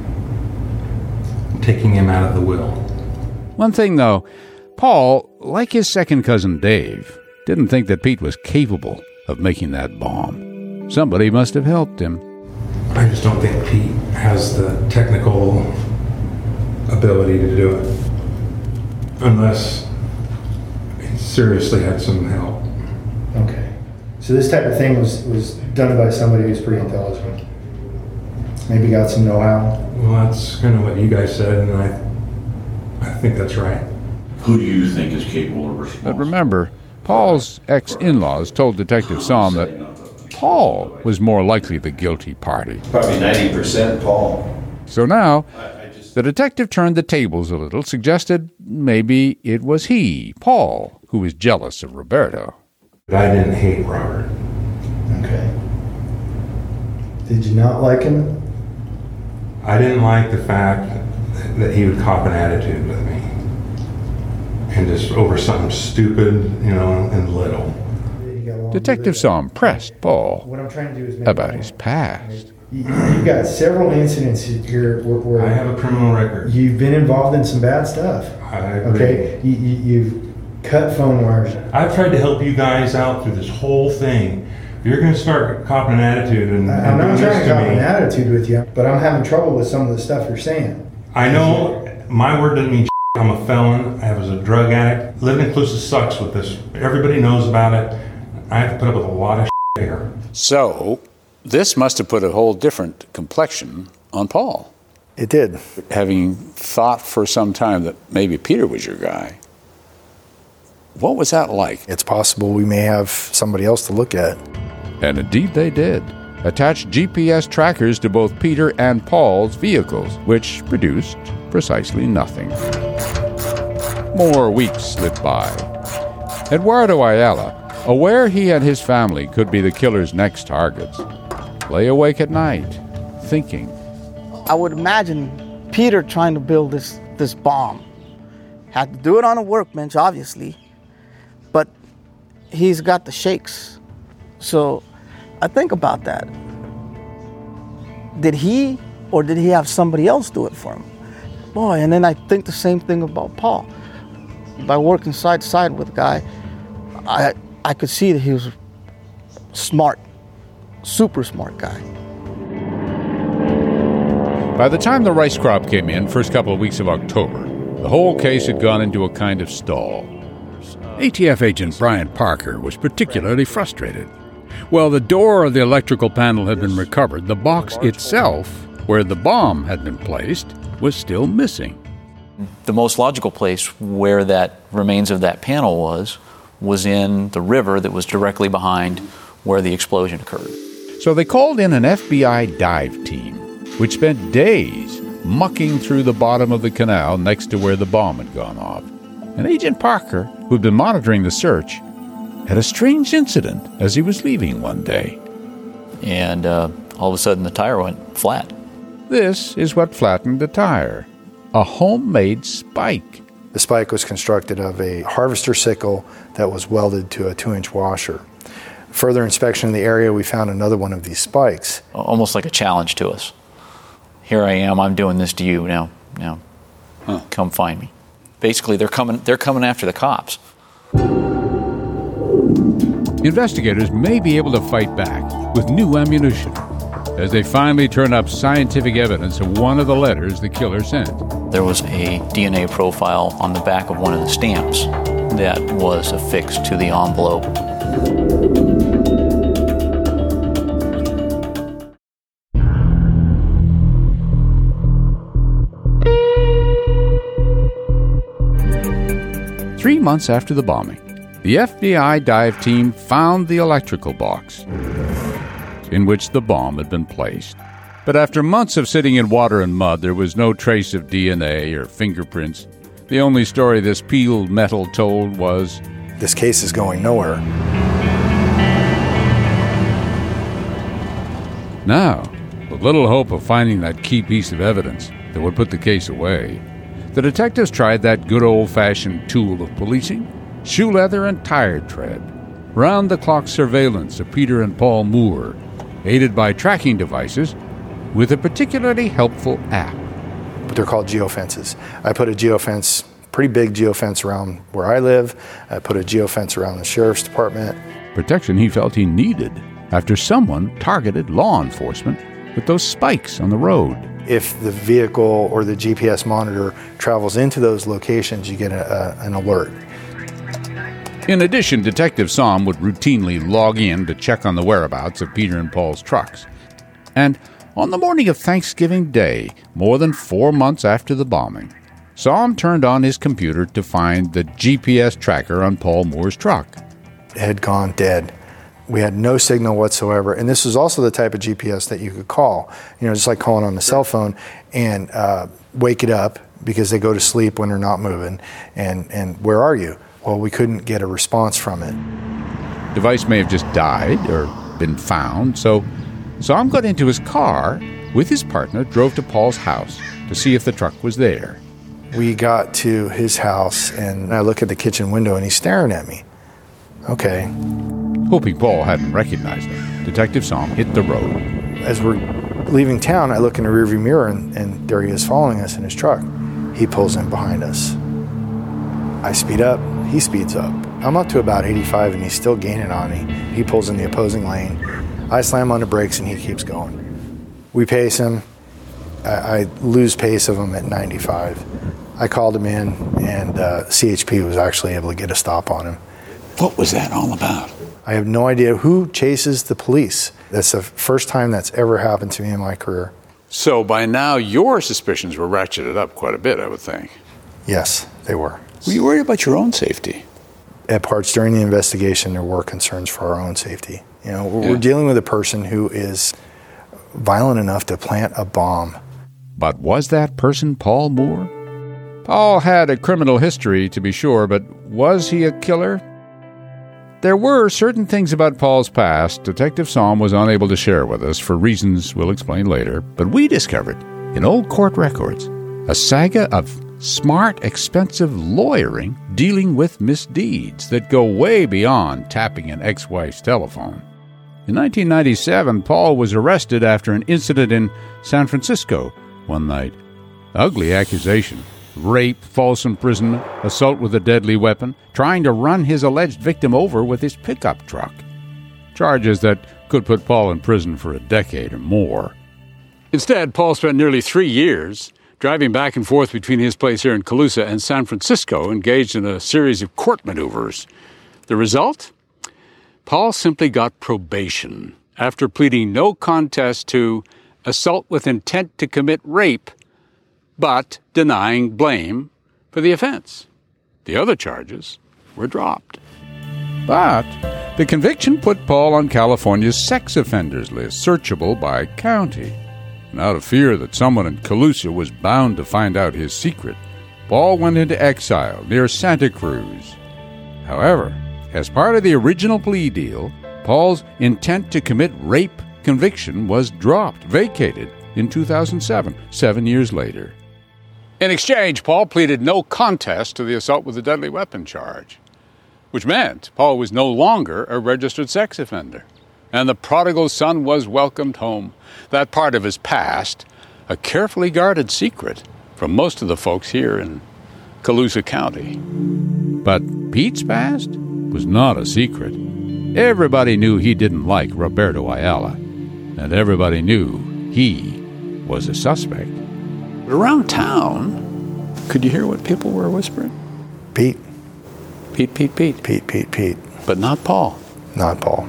Speaker 20: taking him out of the will.
Speaker 13: One thing, though, Paul, like his second cousin Dave, didn't think that Pete was capable of making that bomb. Somebody must have helped him.
Speaker 20: I just don't think Pete has the technical ability to do it. Unless he seriously had some help.
Speaker 9: Okay. So this type of thing was, was done by somebody who's pretty intelligent. Maybe got some know-how.
Speaker 20: Well, that's kind of what you guys said, and I I think that's right.
Speaker 18: Who do you think is capable of response?
Speaker 13: But remember, Paul's ex-in-laws told Detective Somm that Paul was more likely the guilty party.
Speaker 19: Probably ninety percent Paul.
Speaker 13: So now, the detective turned the tables a little, suggested maybe it was he, Paul, who was jealous of Roberto.
Speaker 20: I didn't hate Robert.
Speaker 9: Okay. Did you not like him?
Speaker 20: I didn't like the fact that he would cop an attitude with me. And just over something stupid, you know, and little.
Speaker 13: Detective Somm pressed Paul
Speaker 9: What I'm trying to do is make
Speaker 13: about his past.
Speaker 9: You, you've got several incidents here where, where
Speaker 20: I have a criminal record.
Speaker 9: You've been involved in some bad stuff.
Speaker 20: I agree.
Speaker 9: Okay, you, you, you've cut phone wires.
Speaker 20: I've tried to help you guys out through this whole thing. You're going to start copping an attitude and,
Speaker 9: I,
Speaker 20: and
Speaker 9: I'm not
Speaker 20: doing
Speaker 9: trying
Speaker 20: this
Speaker 9: to
Speaker 20: to
Speaker 9: cop
Speaker 20: me.
Speaker 9: an attitude with you, but I'm having trouble with some of the stuff you're saying.
Speaker 20: I know my word doesn't mean shit. I'm a felon. I was a drug addict. Living in Calusa sucks with this. Everybody knows about it. I have to put up with a lot of shit here.
Speaker 13: So, this must have put a whole different complexion on Paul.
Speaker 9: It did.
Speaker 13: Having thought for some time that maybe Peter was your guy, what was that like?
Speaker 9: It's possible we may have somebody else to look at.
Speaker 13: And indeed they did. Attached G P S trackers to both Peter and Paul's vehicles, which produced precisely nothing. More weeks slipped by. Eduardo Ayala, aware he and his family could be the killer's next targets, lay awake at night, thinking.
Speaker 16: I would imagine Peter trying to build this, this bomb. Had to do it on a workbench, obviously, but he's got the shakes. So I think about that. Did he or did he have somebody else do it for him? Boy, and then I think the same thing about Paul. By working side to side with a guy, I I could see that he was smart, super smart guy.
Speaker 13: By the time the rice crop came in, first couple of weeks of October, the whole case had gone into a kind of stall. A T F agent Brian Parker was particularly frustrated. While the door of the electrical panel had been recovered, the box itself, where the bomb had been placed, was still missing.
Speaker 14: The most logical place where that remains of that panel was, was in the river that was directly behind where the explosion occurred.
Speaker 13: So they called in an F B I dive team, which spent days mucking through the bottom of the canal next to where the bomb had gone off. And Agent Parker, who'd been monitoring the search, had a strange incident as he was leaving one day.
Speaker 14: And uh, all of a sudden the tire went flat.
Speaker 13: This is what flattened the tire. A homemade spike.
Speaker 9: The spike was constructed of a harvester sickle that was welded to a two-inch washer. Further inspection in the area, we found another one of these spikes.
Speaker 14: Almost like a challenge to us. Here I am, I'm doing this to you now. Now, huh. Come find me. Basically, they're coming. They're coming after the cops.
Speaker 13: Investigators may be able to fight back with new ammunition as they finally turn up scientific evidence of one of the letters the killer sent.
Speaker 14: There was a D N A profile on the back of one of the stamps that was affixed to the envelope.
Speaker 3: Three months after the bombing, the F B I dive team found the electrical box in which the bomb had been placed. But after months of sitting in water and mud, there was no trace of D N A or fingerprints. The only story this peeled metal told was,
Speaker 9: "This case is going nowhere."
Speaker 3: Now, with little hope of finding that key piece of evidence that would put the case away, the detectives tried that good old-fashioned tool of policing, shoe leather and tire tread, round-the-clock surveillance of Peter and Paul Moore, aided by tracking devices with a particularly helpful app.
Speaker 9: They're called geofences. I put a geofence, pretty big geofence around where I live. I put a geofence around the sheriff's department.
Speaker 3: Protection he felt he needed after someone targeted law enforcement with those spikes on the road.
Speaker 9: If the vehicle or the G P S monitor travels into those locations, you get a, a, an alert.
Speaker 3: In addition, Detective Somm would routinely log in to check on the whereabouts of Peter and Paul's trucks. And on the morning of Thanksgiving Day, more than four months after the bombing, Somm turned on his computer to find the G P S tracker on Paul Moore's truck.
Speaker 9: It had gone dead. We had no signal whatsoever. And this was also the type of G P S that you could call, you know, just like calling on the cell phone and uh, wake it up because they go to sleep when they're not moving. And, and where are you? Well, we couldn't get a response from it.
Speaker 3: The device may have just died or been found, so Somm got into his car with his partner, drove to Paul's house to see if the truck was there.
Speaker 9: We got to his house, and I look at the kitchen window, and he's staring at me. Okay.
Speaker 3: Hoping Paul hadn't recognized him, Detective Somm hit the road.
Speaker 9: As we're leaving town, I look in the rearview mirror, and, and there he is following us in his truck. He pulls in behind us. I speed up. He speeds up. I'm up to about eighty-five, and he's still gaining on me. He pulls in the opposing lane. I slam on the brakes, and he keeps going. We pace him. I, I lose pace of him at ninety-five. I called him in, and uh, C H P was actually able to get a stop on him.
Speaker 1: What was that all about?
Speaker 9: I have no idea who chases the police. That's the first time that's ever happened to me in my career.
Speaker 1: So by now, your suspicions were ratcheted up quite a bit, I would think.
Speaker 9: Yes, they were.
Speaker 1: Were you worried about your own safety?
Speaker 9: At parts during the investigation, there were concerns for our own safety. You know, we're, yeah. we're dealing with a person who is violent enough to plant a bomb.
Speaker 3: But was that person Paul Moore? Paul had a criminal history, to be sure, but was he a killer? There were certain things about Paul's past Detective Somm was unable to share with us for reasons we'll explain later, but we discovered in old court records a saga of smart, expensive lawyering dealing with misdeeds that go way beyond tapping an ex-wife's telephone. In nineteen ninety-seven, Paul was arrested after an incident in San Francisco one night. Ugly accusation. Rape, false imprisonment, assault with a deadly weapon, trying to run his alleged victim over with his pickup truck. Charges that could put Paul in prison for a decade or more.
Speaker 1: Instead, Paul spent nearly three years driving back and forth between his place here in Colusa and San Francisco, engaged in a series of court maneuvers. The result? Paul simply got probation after pleading no contest to assault with intent to commit rape, but denying blame for the offense. The other charges were dropped.
Speaker 3: But the conviction put Paul on California's sex offenders list, searchable by county. And out of fear that someone in Colusa was bound to find out his secret, Paul went into exile near Santa Cruz. However, as part of the original plea deal, Paul's intent to commit rape conviction was dropped, vacated in two thousand seven, seven years later.
Speaker 1: In exchange, Paul pleaded no contest to the assault with a deadly weapon charge, which meant Paul was no longer a registered sex offender, and the prodigal son was welcomed home. That part of his past, a carefully guarded secret from most of the folks here in Colusa County.
Speaker 3: But Pete's past was not a secret. Everybody knew he didn't like Roberto Ayala, and everybody knew he was a suspect.
Speaker 1: But around town, could you hear what people were whispering?
Speaker 9: Pete.
Speaker 1: Pete, Pete, Pete.
Speaker 9: Pete, Pete, Pete.
Speaker 1: But not Paul.
Speaker 9: Not Paul.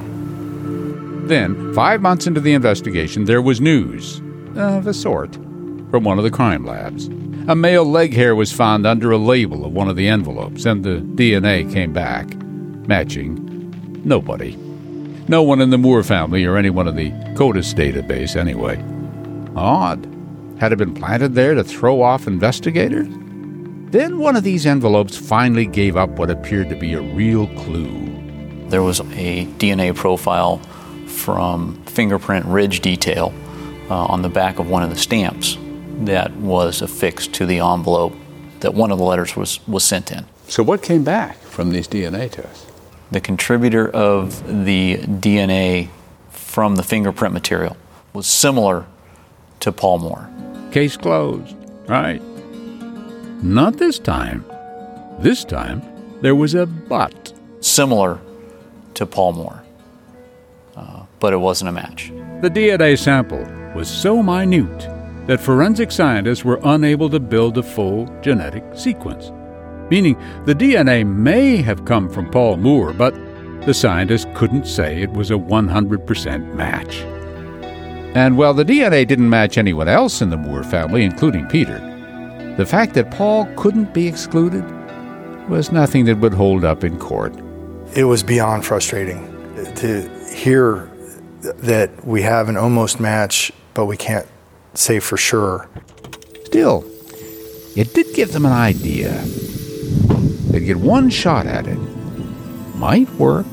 Speaker 3: Then, five months into the investigation, there was news, of a sort, from one of the crime labs.
Speaker 13: A male leg hair was found under a label of one of the envelopes, and the D N A came back, matching nobody. No one in the Moore family or anyone in the CODIS database, anyway. Odd. Had it been planted there to throw off investigators? Then one of these envelopes finally gave up what appeared to be a real clue.
Speaker 14: There was a D N A profile from fingerprint ridge detail uh, on the back of one of the stamps that was affixed to the envelope that one of the letters was, was sent in.
Speaker 1: So what came back from these D N A tests?
Speaker 14: The contributor of the D N A from the fingerprint material was similar to Paul Moore.
Speaker 13: Case closed, right? Not this time. This time, there was a but.
Speaker 14: Similar to Paul Moore, uh, but it wasn't a match.
Speaker 13: The D N A sample was so minute that forensic scientists were unable to build a full genetic sequence, meaning the D N A may have come from Paul Moore, but the scientists couldn't say it was a one hundred percent match. And while the D N A didn't match anyone else in the Moore family, including Peter, the fact that Paul couldn't be excluded was nothing that would hold up in court.
Speaker 9: It was beyond frustrating to hear that we have an almost match, but we can't say for sure.
Speaker 13: Still, it did give them an idea. They'd get one shot at it. Might work.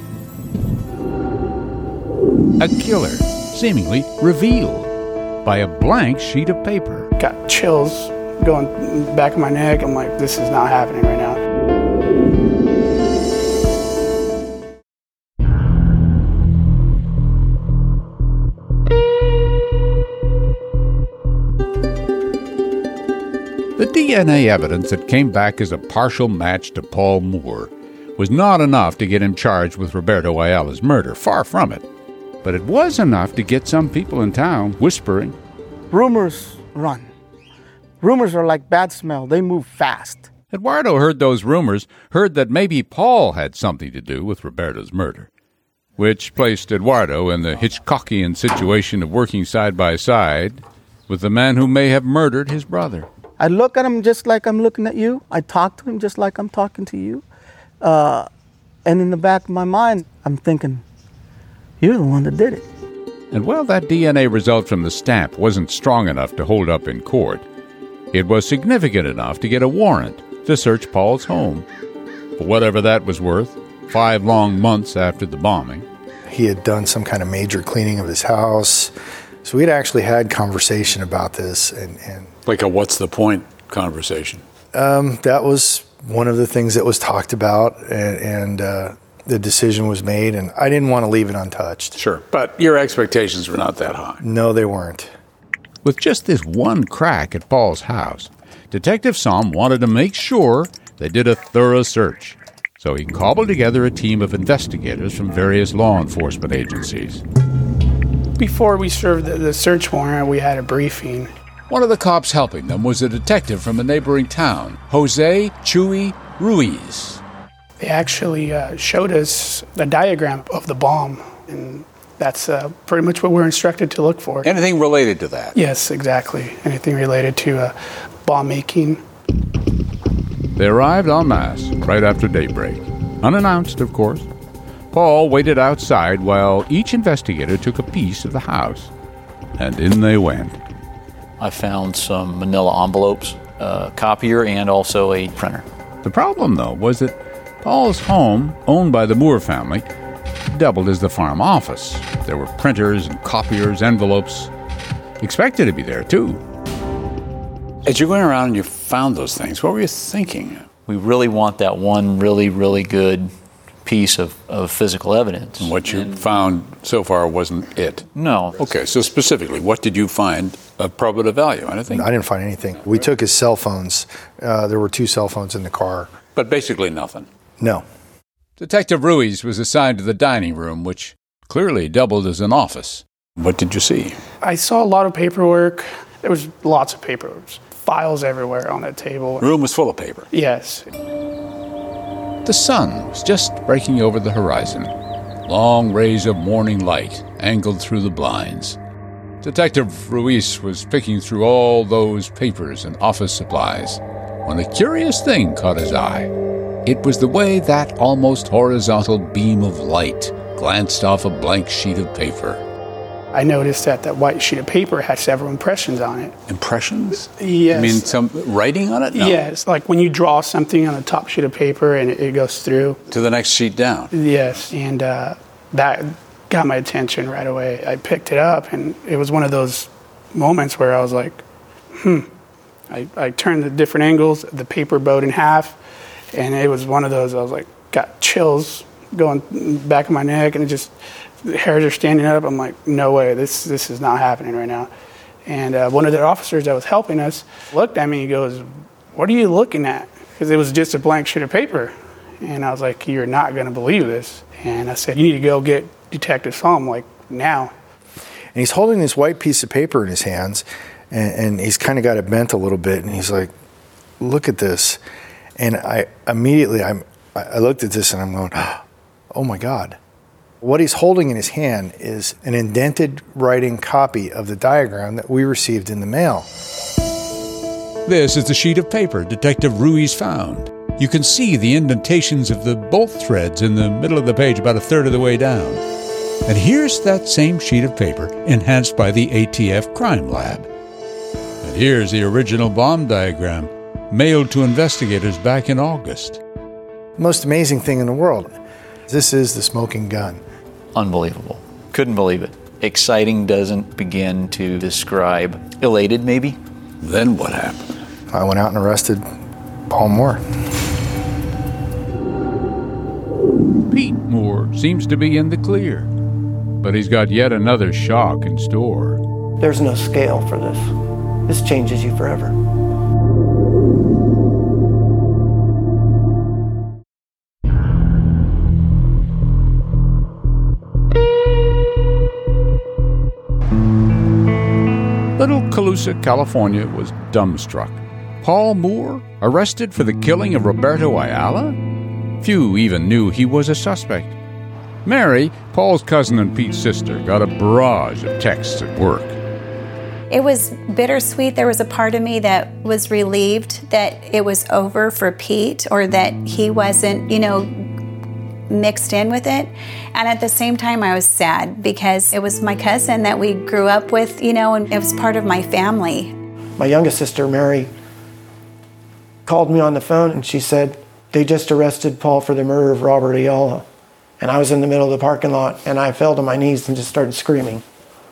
Speaker 13: A killer, seemingly revealed by a blank sheet of paper.
Speaker 21: Got chills going back of my neck. I'm like, this is not happening right now.
Speaker 13: The D N A evidence that came back as a partial match to Paul Moore was not enough to get him charged with Roberto Ayala's murder, far from it. But it was enough to get some people in town whispering.
Speaker 16: Rumors run. Rumors are like bad smell. They move fast.
Speaker 13: Eduardo heard those rumors, heard that maybe Paul had something to do with Roberto's murder, which placed Eduardo in the Hitchcockian situation of working side by side with the man who may have murdered his brother.
Speaker 16: I look at him just like I'm looking at you. I talk to him just like I'm talking to you. Uh, and in the back of my mind, I'm thinking, you're the one that did it.
Speaker 13: And while that D N A result from the stamp wasn't strong enough to hold up in court, it was significant enough to get a warrant to search Paul's home. For whatever that was worth, five long months after the bombing.
Speaker 9: He had done some kind of major cleaning of his house. So we'd actually had conversation about this. and, and
Speaker 1: Like a what's the point conversation?
Speaker 9: Um, that was one of the things that was talked about, and, and uh, the decision was made, and I didn't want to leave it untouched.
Speaker 1: Sure, but your expectations were not that high.
Speaker 9: No, they weren't.
Speaker 13: With just this one crack at Paul's house, Detective Somm wanted to make sure they did a thorough search, so he cobbled together a team of investigators from various law enforcement agencies.
Speaker 21: Before we served the, the search warrant, we had a briefing.
Speaker 13: One of the cops helping them was a detective from a neighboring town, Jose Chuy Ruiz.
Speaker 21: They actually uh, showed us a diagram of the bomb, and that's uh, pretty much what we're instructed to look for.
Speaker 1: Anything related to that?
Speaker 21: Yes, exactly. Anything related to uh, bomb making.
Speaker 13: They arrived en masse right after daybreak. Unannounced, of course. Paul waited outside while each investigator took a piece of the house. And in they went.
Speaker 14: I found some manila envelopes, a copier, and also a printer.
Speaker 13: The problem, though, was that Paul's home, owned by the Moore family, doubled as the farm office. There were printers and copiers, envelopes, expected to be there, too.
Speaker 1: As you went around and you found those things, what were you thinking?
Speaker 14: We really want that one really, really good piece of, of physical evidence.
Speaker 1: And what you and found so far wasn't it?
Speaker 14: No.
Speaker 1: Okay, so specifically, what did you find of probative value? Anything?
Speaker 9: I didn't find anything. We took his cell phones. Uh, there were two cell phones in the car.
Speaker 1: But basically nothing?
Speaker 9: No.
Speaker 13: Detective Ruiz was assigned to the dining room, which clearly doubled as an office.
Speaker 1: What did you see?
Speaker 21: I saw a lot of paperwork. There was lots of paperwork. Files everywhere on that table.
Speaker 1: The room was full of paper?
Speaker 21: Yes.
Speaker 13: The sun was just breaking over the horizon. Long rays of morning light angled through the blinds. Detective Ruiz was picking through all those papers and office supplies when a curious thing caught his eye. It was the way that almost horizontal beam of light glanced off a blank sheet of paper.
Speaker 21: I noticed that that white sheet of paper had several impressions on it.
Speaker 1: Impressions?
Speaker 21: Yes.
Speaker 1: I mean, some writing on it? No.
Speaker 21: Yes, like when you draw something on the top sheet of paper and it, it goes through.
Speaker 1: To the next sheet down?
Speaker 21: Yes, and uh, that got my attention right away. I picked it up, and it was one of those moments where I was like, hmm. I, I turned the different angles, the paper bowed in half, and it was one of those, I was like, got chills going back of my neck, and it just, the hairs are standing up. I'm like, no way, this this is not happening right now. And uh, one of the officers that was helping us looked at me, he goes, what are you looking at? Because it was just a blank sheet of paper. And I was like, you're not going to believe this. And I said, you need to go get Detective Psalm, like, now.
Speaker 9: And he's holding this white piece of paper in his hands, and, and he's kind of got it bent a little bit, and he's like, look at this. And I immediately, I'm, I looked at this, and I'm going, oh, my God. What he's holding in his hand is an indented writing copy of the diagram that we received in the mail.
Speaker 13: This is the sheet of paper Detective Ruiz found. You can see the indentations of the bolt threads in the middle of the page about a third of the way down. And here's that same sheet of paper enhanced by the A T F crime lab. And here's the original bomb diagram mailed to investigators back in August.
Speaker 9: Most amazing thing in the world. This is the smoking gun.
Speaker 14: Unbelievable. Couldn't believe it. Exciting doesn't begin to describe. Elated, maybe?
Speaker 1: Then what happened?
Speaker 9: I went out and arrested Paul Moore.
Speaker 13: Pete Moore seems to be in the clear, but he's got yet another shock in store.
Speaker 11: There's no scale for this. This changes you forever.
Speaker 13: Little Colusa, California was dumbstruck. Paul Moore arrested for the killing of Roberto Ayala? Few even knew he was a suspect. Mary, Paul's cousin and Pete's sister, got a barrage of texts at work.
Speaker 10: It was bittersweet. There was a part of me that was relieved that it was over for Pete, or that he wasn't, you know, mixed in with it. And at the same time, I was sad because it was my cousin that we grew up with, you know, and it was part of my family.
Speaker 11: My youngest sister, Mary, called me on the phone and she said, they just arrested Paul for the murder of Robert Ayala. And I was in the middle of the parking lot and I fell to my knees and just started screaming.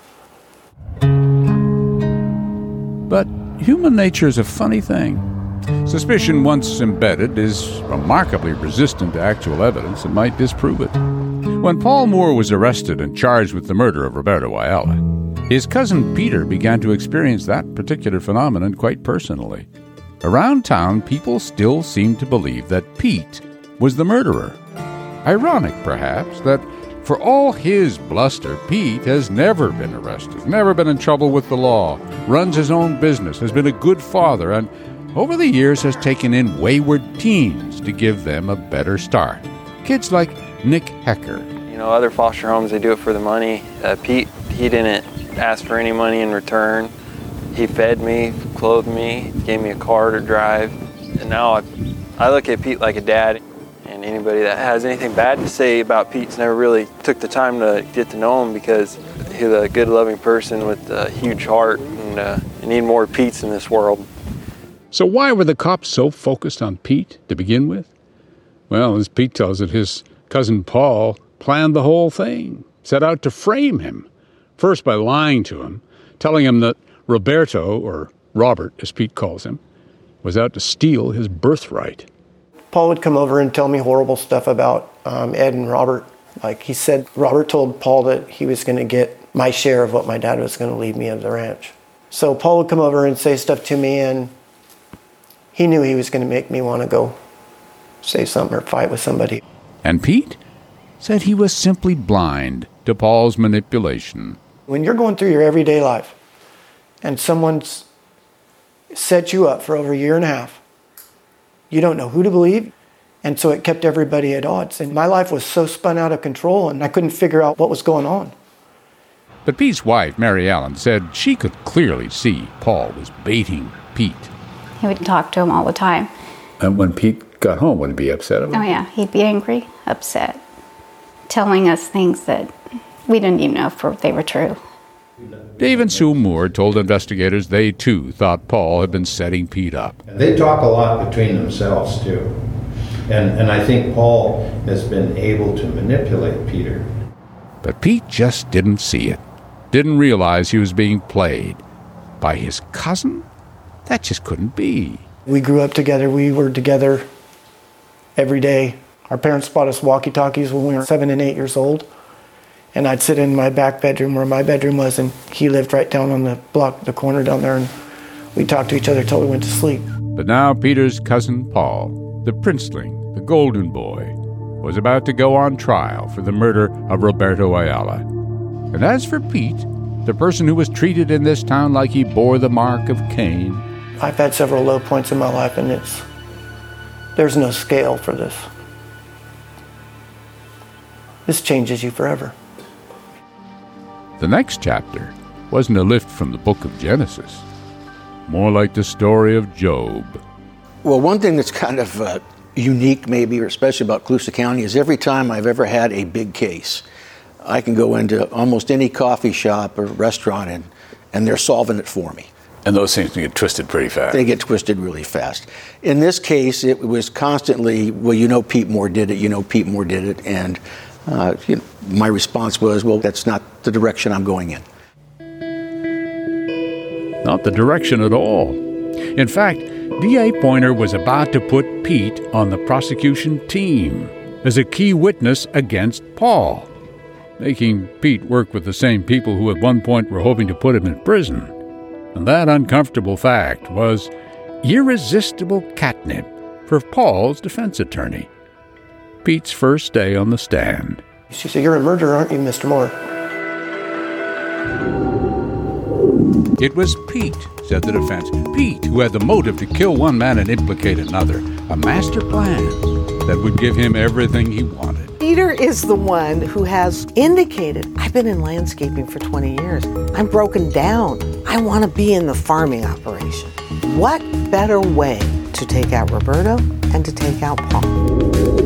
Speaker 13: But human nature is a funny thing. Suspicion, once embedded, is remarkably resistant to actual evidence that might disprove it. When Paul Moore was arrested and charged with the murder of Roberto Ayala, his cousin Peter began to experience that particular phenomenon quite personally. Around town, people still seemed to believe that Pete was the murderer. Ironic, perhaps, that for all his bluster, Pete has never been arrested, never been in trouble with the law, runs his own business, has been a good father, and over the years has taken in wayward teens to give them a better start. Kids like Nick Hecker.
Speaker 4: You know, other foster homes, they do it for the money. Uh, Pete, he didn't ask for any money in return. He fed me, clothed me, gave me a car to drive. And now I, I look at Pete like a dad. And anybody that has anything bad to say about Pete's never really took the time to get to know him, because he's a good, loving person with a huge heart, and uh, you need more Petes in this world.
Speaker 1: So why were the cops so focused on Pete to begin with? Well, as Pete tells it, his cousin Paul planned the whole thing, set out to frame him, first by lying to him, telling him that Roberto, or Robert as Pete calls him, was out to steal his birthright.
Speaker 11: Paul would come over and tell me horrible stuff about um, Ed and Robert. Like he said, Robert told Paul that he was going to get my share of what my dad was going to leave me of the ranch. So Paul would come over and say stuff to me, and he knew he was going to make me want to go say something or fight with somebody.
Speaker 13: And Pete said he was simply blind to Paul's manipulation.
Speaker 11: When you're going through your everyday life and someone's set you up for over a year and a half, you don't know who to believe. And so it kept everybody at odds. And my life was so spun out of control and I couldn't figure out what was going on.
Speaker 3: But Pete's wife, Mary Ellen, said she could clearly see Paul was baiting Pete.
Speaker 15: He would talk to him all the time.
Speaker 1: And when Pete got home, would he be upset about it?
Speaker 15: Oh, yeah. He'd be angry, upset, telling us things that we didn't even know if they were true.
Speaker 3: Dave and Sue Moore told investigators they, too, thought Paul had been setting Pete up.
Speaker 19: They talk a lot between themselves, too. And, and I think Paul has been able to manipulate Peter.
Speaker 3: But Pete just didn't see it. Didn't realize he was being played. By his cousin? That just couldn't be.
Speaker 11: We grew up together. We were together every day. Our parents bought us walkie-talkies when we were seven and eight years old. And I'd sit in my back bedroom where my bedroom was, and he lived right down on the block, the corner down there, and we talked to each other till we went to sleep.
Speaker 3: But now Peter's cousin Paul, the princeling, the golden boy, was about to go on trial for the murder of Roberto Ayala. And as for Pete, the person who was treated in this town like he bore the mark of Cain,
Speaker 11: I've had several low points in my life, and it's there's no scale for this. This changes you forever.
Speaker 3: The next chapter wasn't a lift from the book of Genesis, more like the story of Job.
Speaker 12: Well, one thing that's kind of uh, unique maybe, or especially about Colusa County, is every time I've ever had a big case, I can go into almost any coffee shop or restaurant and, and they're solving it for me.
Speaker 1: And those things get twisted pretty fast.
Speaker 12: They get twisted really fast. In this case, it was constantly, well, you know Pete Moore did it, you know Pete Moore did it, and uh, you know, my response was, well, that's not the direction I'm going in.
Speaker 3: Not the direction at all. In fact, D A Pointer was about to put Pete on the prosecution team as a key witness against Paul, making Pete work with the same people who at one point were hoping to put him in prison. And that uncomfortable fact was irresistible catnip for Paul's defense attorney. Pete's first day on the stand.
Speaker 11: She said, "You're a murderer, aren't you, Mister Moore?"
Speaker 3: It was Pete, said the defense. Pete, who had the motive to kill one man and implicate another. A master plan that would give him everything he wanted.
Speaker 2: Peter is the one who has indicated, I've been in landscaping for twenty years. I'm broken down. I want to be in the farming operation. What better way to take out Roberto and to take out Paul?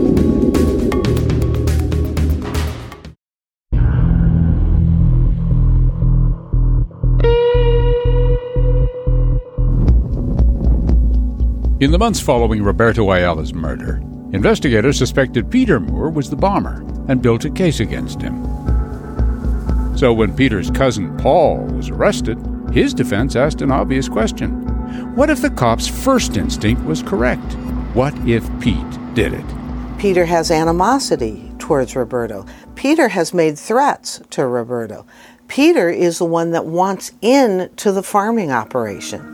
Speaker 3: In the months following Roberto Ayala's murder, investigators suspected Peter Moore was the bomber and built a case against him. So when Peter's cousin Paul was arrested, his defense asked an obvious question. What if the cops' first instinct was correct? What if Pete did it?
Speaker 2: Peter has animosity towards Roberto. Peter has made threats to Roberto. Peter is the one that wants in to the farming operation.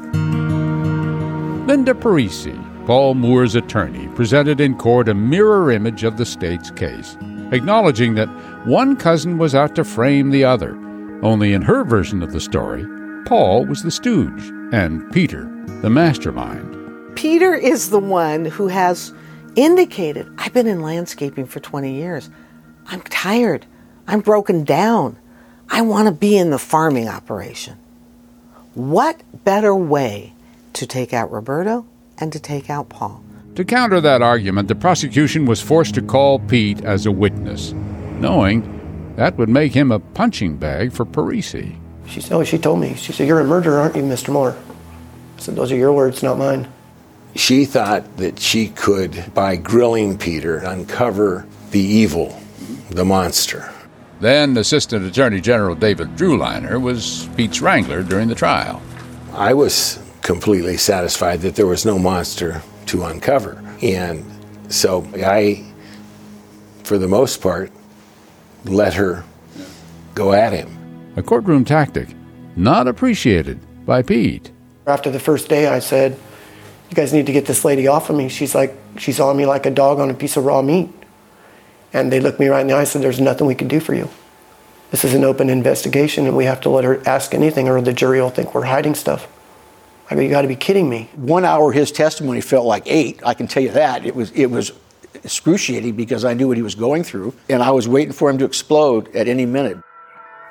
Speaker 3: Linda Parisi, Paul Moore's attorney, presented in court a mirror image of the state's case, acknowledging that one cousin was out to frame the other. Only in her version of the story, Paul was the stooge and Peter the mastermind.
Speaker 2: Peter is the one who has indicated, I've been in landscaping for twenty years. I'm tired. I'm broken down. I want to be in the farming operation. What better way to take out Roberto and to take out Paul?
Speaker 3: To counter that argument, the prosecution was forced to call Pete as a witness, knowing that would make him a punching bag for Parisi.
Speaker 11: She said, oh, she told me. She said, "You're a murderer, aren't you, Mister Moore?" I said, "Those are your words, not mine."
Speaker 22: She thought that she could, by grilling Peter, uncover the evil, the monster.
Speaker 3: Then Assistant Attorney General David Drewliner was Pete's wrangler during the trial.
Speaker 22: I was completely satisfied that there was no monster to uncover. And so I, for the most part, let her go at him.
Speaker 3: A courtroom tactic not appreciated by Pete.
Speaker 11: After the first day, I said, "You guys need to get this lady off of me." She's like, she's on me like a dog on a piece of raw meat. And they looked me right in the eye and said, "There's nothing we can do for you. This is an open investigation, and we have to let her ask anything, or the jury will think we're hiding stuff." I go, "You got to be kidding me."
Speaker 12: One hour his testimony felt like eight. I can tell you that. It was it was excruciating because I knew what he was going through, and I was waiting for him to explode at any minute.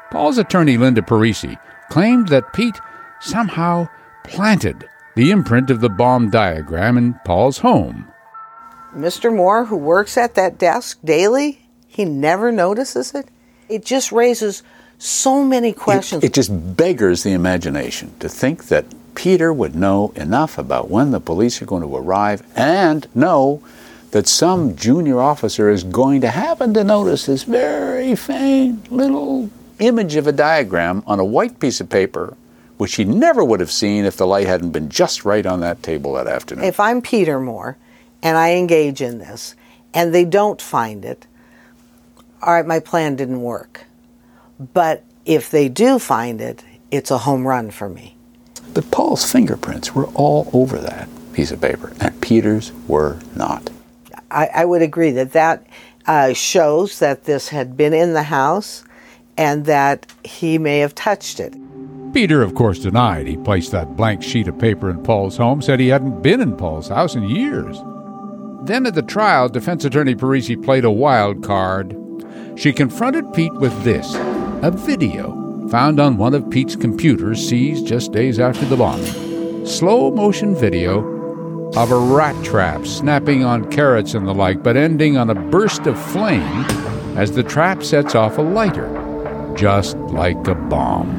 Speaker 13: Paul's attorney, Linda Parisi, claimed that Pete somehow planted the imprint of the bomb diagram in Paul's home.
Speaker 2: Mister Moore, who works at that desk daily, he never notices it. It just raises so many questions.
Speaker 5: It, it just beggars the imagination to think that Peter would know enough about when the police are going to arrive and know that some junior officer is going to happen to notice this very faint little image of a diagram on a white piece of paper, which he never would have seen if the light hadn't been just right on that table that afternoon.
Speaker 2: If I'm Peter Moore and I engage in this and they don't find it, all right, my plan didn't work. But if they do find it, it's a home run for me.
Speaker 5: But Paul's fingerprints were all over that piece of paper, and Peter's were not.
Speaker 2: I, I would agree that that uh, shows that this had been in the house and that he may have touched it.
Speaker 13: Peter, of course, denied he placed that blank sheet of paper in Paul's home, said he hadn't been in Paul's house in years. Then at the trial, defense attorney Parisi played a wild card. She confronted Pete with this, a video found on one of Pete's computers seized just days after the bombing. Slow-motion video of a rat trap snapping on carrots and the like, but ending on a burst of flame as the trap sets off a lighter, just like a bomb.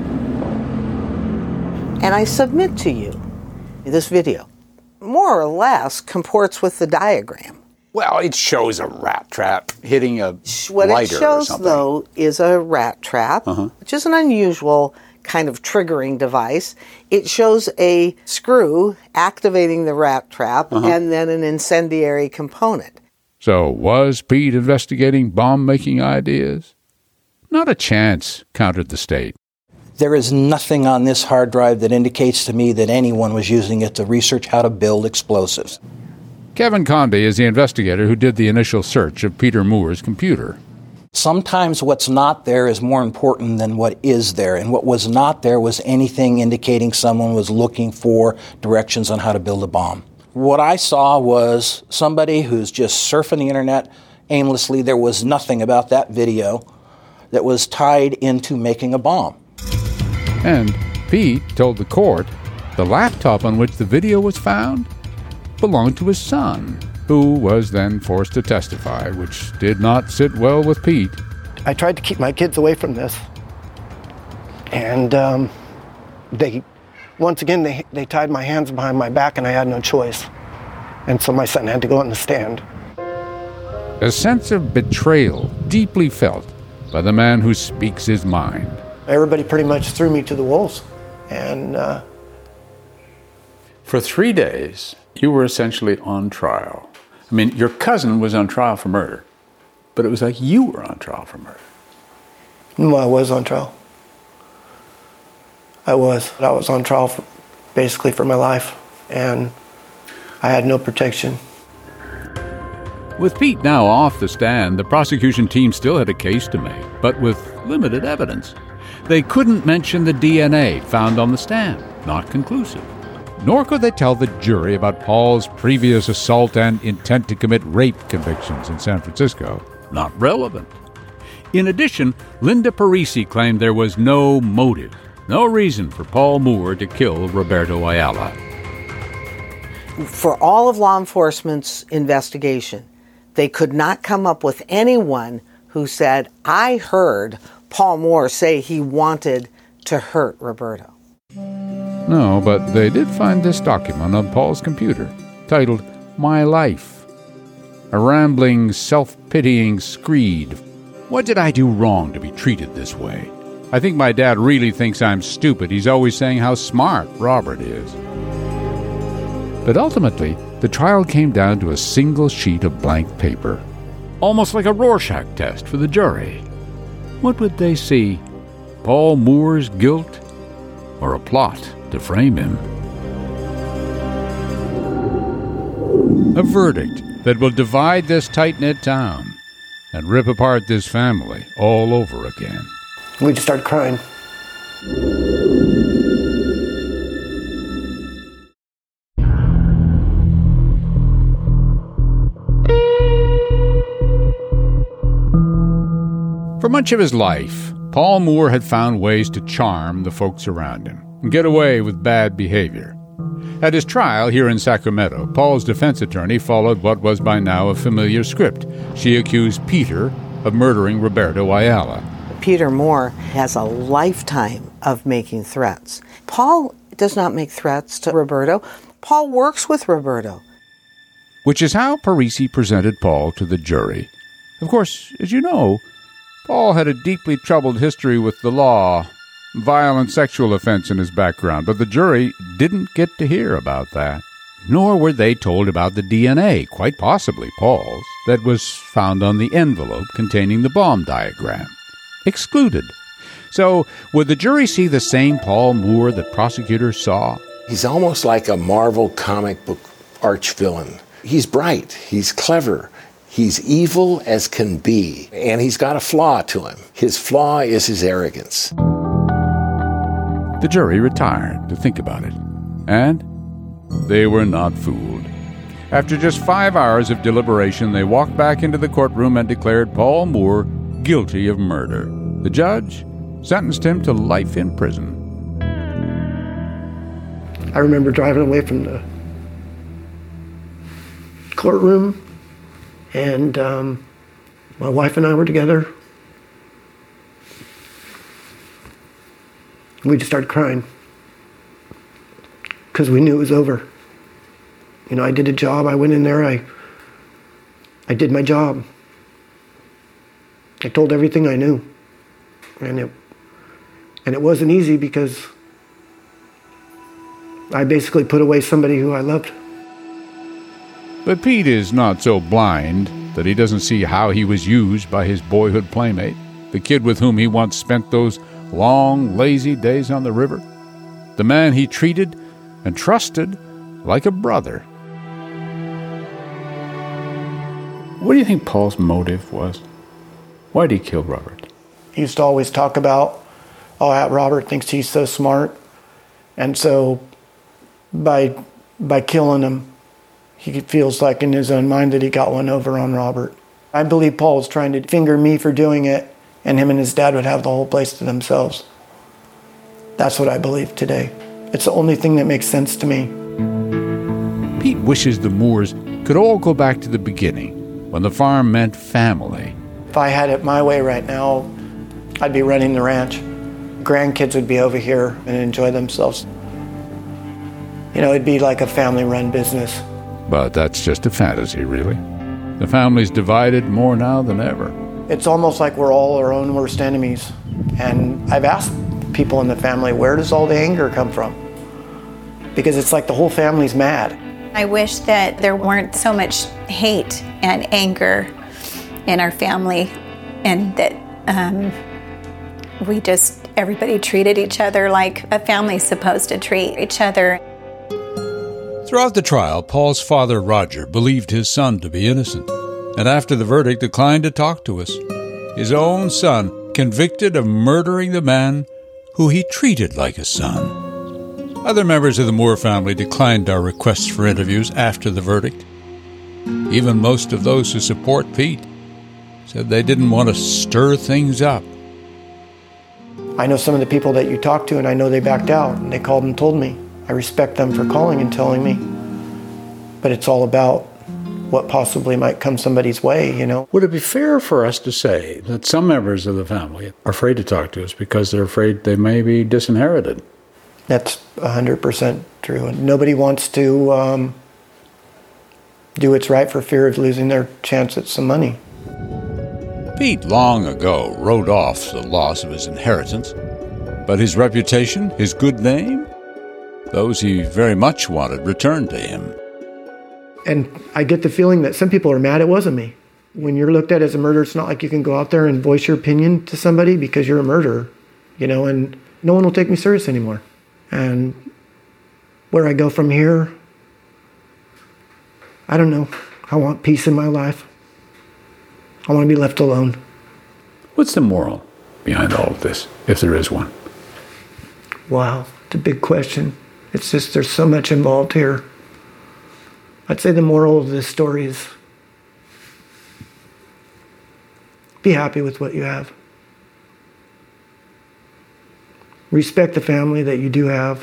Speaker 2: And I submit to you, this video more or less comports with the diagram.
Speaker 5: Well, it shows a rat trap hitting a
Speaker 2: what
Speaker 5: lighter
Speaker 2: it shows,
Speaker 5: or something.
Speaker 2: though, is a rat trap,
Speaker 5: uh-huh.
Speaker 2: which is an unusual kind of triggering device. It shows a screw activating the rat trap
Speaker 5: uh-huh.
Speaker 2: and then an incendiary component.
Speaker 13: So was Pete investigating bomb-making ideas? Not a chance, countered the state.
Speaker 6: There is nothing on this hard drive that indicates to me that anyone was using it to research how to build explosives.
Speaker 13: Kevin Conde is the investigator who did the initial search of Peter Moore's computer.
Speaker 6: Sometimes what's not there is more important than what is there, and what was not there was anything indicating someone was looking for directions on how to build a bomb. What I saw was somebody who's just surfing the internet aimlessly. There was nothing about that video that was tied into making a bomb.
Speaker 13: And Pete told the court the laptop on which the video was found belonged to his son, who was then forced to testify, which did not sit well with Pete.
Speaker 11: I tried to keep my kids away from this. And um, they, once again, they, they tied my hands behind my back and I had no choice. And so my son had to go on the stand.
Speaker 13: A sense of betrayal deeply felt by the man who speaks his mind.
Speaker 11: Everybody pretty much threw me to the wolves. And uh,
Speaker 5: for three days, you were essentially on trial. I mean, your cousin was on trial for murder, but it was like you were on trial for murder.
Speaker 11: Well, I was on trial. I was. I was on trial for, basically for my life, and I had no protection.
Speaker 13: With Pete now off the stand, the prosecution team still had a case to make, but with limited evidence. They couldn't mention the D N A found on the stand, not conclusive. Nor could they tell the jury about Paul's previous assault and intent to commit rape convictions in San Francisco. Not relevant. In addition, Linda Parisi claimed there was no motive, no reason for Paul Moore to kill Roberto Ayala.
Speaker 2: For all of law enforcement's investigation, they could not come up with anyone who said, I heard Paul Moore say he wanted to hurt Roberto.
Speaker 13: No, but they did find this document on Paul's computer, titled My Life. A rambling, self-pitying screed. What did I do wrong to be treated this way? I think my dad really thinks I'm stupid. He's always saying how smart Robert is. But ultimately, the trial came down to a single sheet of blank paper. Almost like a Rorschach test for the jury. What would they see? Paul Moore's guilt or a plot to frame him? A verdict that will divide this tight-knit town and rip apart this family all over again.
Speaker 11: We just started crying.
Speaker 13: For much of his life,
Speaker 3: Paul Moore had found ways to charm the folks around him and get away with bad behavior. At his trial here in Sacramento, Paul's defense attorney followed what was by now a familiar script. She accused Peter of murdering Roberto Ayala.
Speaker 2: Peter Moore has a lifetime of making threats. Paul does not make threats to Roberto. Paul works with Roberto.
Speaker 3: Which is how Parisi presented Paul to the jury. Of course, as you know, Paul had a deeply troubled history with the law, violent sexual offense in his background, but the jury didn't get to hear about that. Nor were they told about the D N A, quite possibly Paul's, that was found on the envelope containing the bomb diagram. Excluded. So, would the jury see the same Paul Moore that prosecutors saw?
Speaker 22: He's almost like a Marvel comic book arch villain. He's bright, he's clever, he's evil as can be, and he's got a flaw to him. His flaw is his arrogance.
Speaker 3: The jury retired to think about it, and they were not fooled. After just five hours of deliberation, they walked back into the courtroom and declared Paul Moore guilty of murder. The judge sentenced him to life in prison.
Speaker 11: I remember driving away from the courtroom, and um, my wife and I were together. We just started crying because we knew it was over. You know, I did a job. I went in there. I, I did my job. I told everything I knew, and it, and it wasn't easy because I basically put away somebody who I loved.
Speaker 3: But Pete is not so blind that he doesn't see how he was used by his boyhood playmate, the kid with whom he once spent those long, lazy days on the river, the man he treated and trusted like a brother.
Speaker 1: What do you think Paul's motive was? Why did he kill Robert?
Speaker 11: He used to always talk about, oh, Robert thinks he's so smart, and so by by killing him, he feels like in his own mind that he got one over on Robert. I believe Paul was trying to finger me for doing it, and him and his dad would have the whole place to themselves. That's what I believe today. It's the only thing that makes sense to me.
Speaker 3: Pete wishes the Moores could all go back to the beginning, when the farm meant family.
Speaker 11: If I had it my way right now, I'd be running the ranch. Grandkids would be over here and enjoy themselves. You know, it'd be like a family-run business.
Speaker 3: But that's just a fantasy, really. The family's divided more now than ever.
Speaker 11: It's almost like we're all our own worst enemies. And I've asked people in the family, where does all the anger come from? Because it's like the whole family's mad.
Speaker 10: I wish that there weren't so much hate and anger in our family, and that um, we just, everybody treated each other like a family's supposed to treat each other.
Speaker 13: Throughout the trial, Paul's father, Roger, believed his son to be innocent, and after the verdict declined to talk to us. His own son, convicted of murdering the man who he treated like a son. Other members of the Moore family declined our requests for interviews after the verdict. Even most of those who support Pete said they didn't want to stir things up.
Speaker 11: I know some of the people that you talked to, and I know they backed out, and they called and told me. I respect them for calling and telling me. But it's all about what possibly might come somebody's way, you know.
Speaker 1: Would it be fair for us to say that some members of the family are afraid to talk to us because they're afraid they may be disinherited?
Speaker 11: That's one hundred percent true. And nobody wants to um, do what's right for fear of losing their chance at some money.
Speaker 3: Pete long ago wrote off the loss of his inheritance, but his reputation, his good name, those he very much wanted returned to him.
Speaker 11: And I get the feeling that some people are mad it wasn't me. When you're looked at as a murderer, it's not like you can go out there and voice your opinion to somebody because you're a murderer, you know, and no one will take me serious anymore. And where I go from here, I don't know. I want peace in my life. I want to be left alone.
Speaker 1: What's the moral behind all of this, if there is one?
Speaker 11: Wow, it's a big question. It's just there's so much involved here. I'd say the moral of this story is be happy with what you have. respect the family that you do have.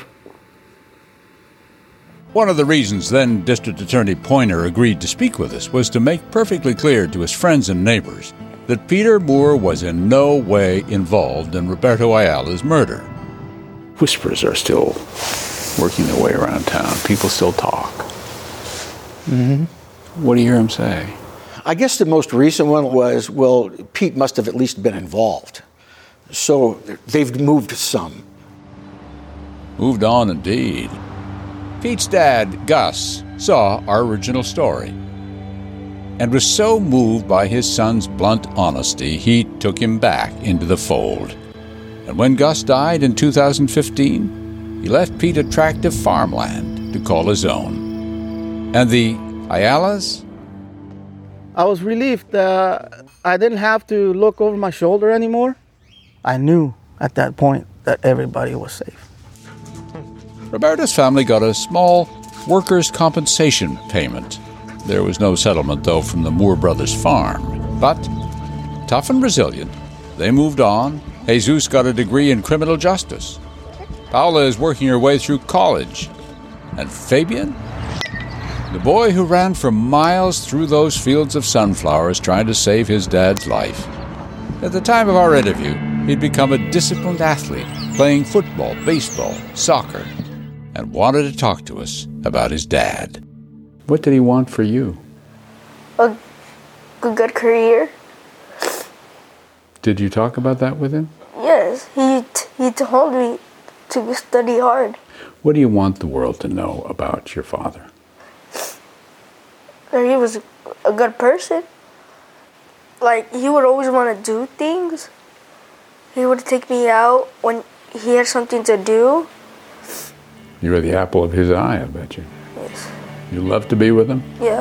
Speaker 13: One of the reasons then District Attorney Pointer agreed to speak with us was to make perfectly clear to his friends and neighbors that Peter Moore was in no way involved in Roberto Ayala's murder.
Speaker 5: Whispers are still working their way around town. People still talk.
Speaker 12: Mm-hmm.
Speaker 5: What do you hear him say?
Speaker 12: I guess the most recent one was, well, Pete must have at least been involved. So they've moved some.
Speaker 13: Moved on indeed. Pete's dad, Gus, saw our original story and was so moved by his son's blunt honesty, he took him back into the fold. And when Gus died in two thousand fifteen, he left Pete a tract of farmland to call his own. And the Ayalas?
Speaker 16: I was relieved that I didn't have to look over my shoulder anymore. I knew at that point that everybody was safe.
Speaker 13: Roberto's family got a small workers' compensation payment. There was no settlement, though, from the Moore brothers' farm. But, tough and resilient, they moved on. Jesus got a degree in criminal justice. Paula is working her way through college. And Fabian? The boy who ran for miles through those fields of sunflowers trying to save his dad's life. At the time of our interview, he'd become a disciplined athlete, playing football, baseball, soccer, and wanted to talk to us about his dad.
Speaker 5: What did he want for you?
Speaker 7: A good career.
Speaker 5: Did you talk about that with him?
Speaker 7: Yes, he t- he told me to study hard.
Speaker 5: What do you want the world to know about your father?
Speaker 7: That he was a good person. Like, he would always want to do things. He would take me out when he had something to do.
Speaker 5: You were the apple of his eye, I bet you.
Speaker 7: Yes.
Speaker 5: You loved to be with him?
Speaker 7: Yeah.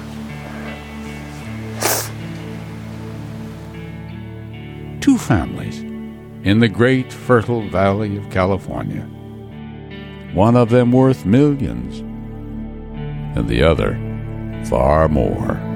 Speaker 13: Two families in the great fertile valley of California. One of them worth millions, and the other far more.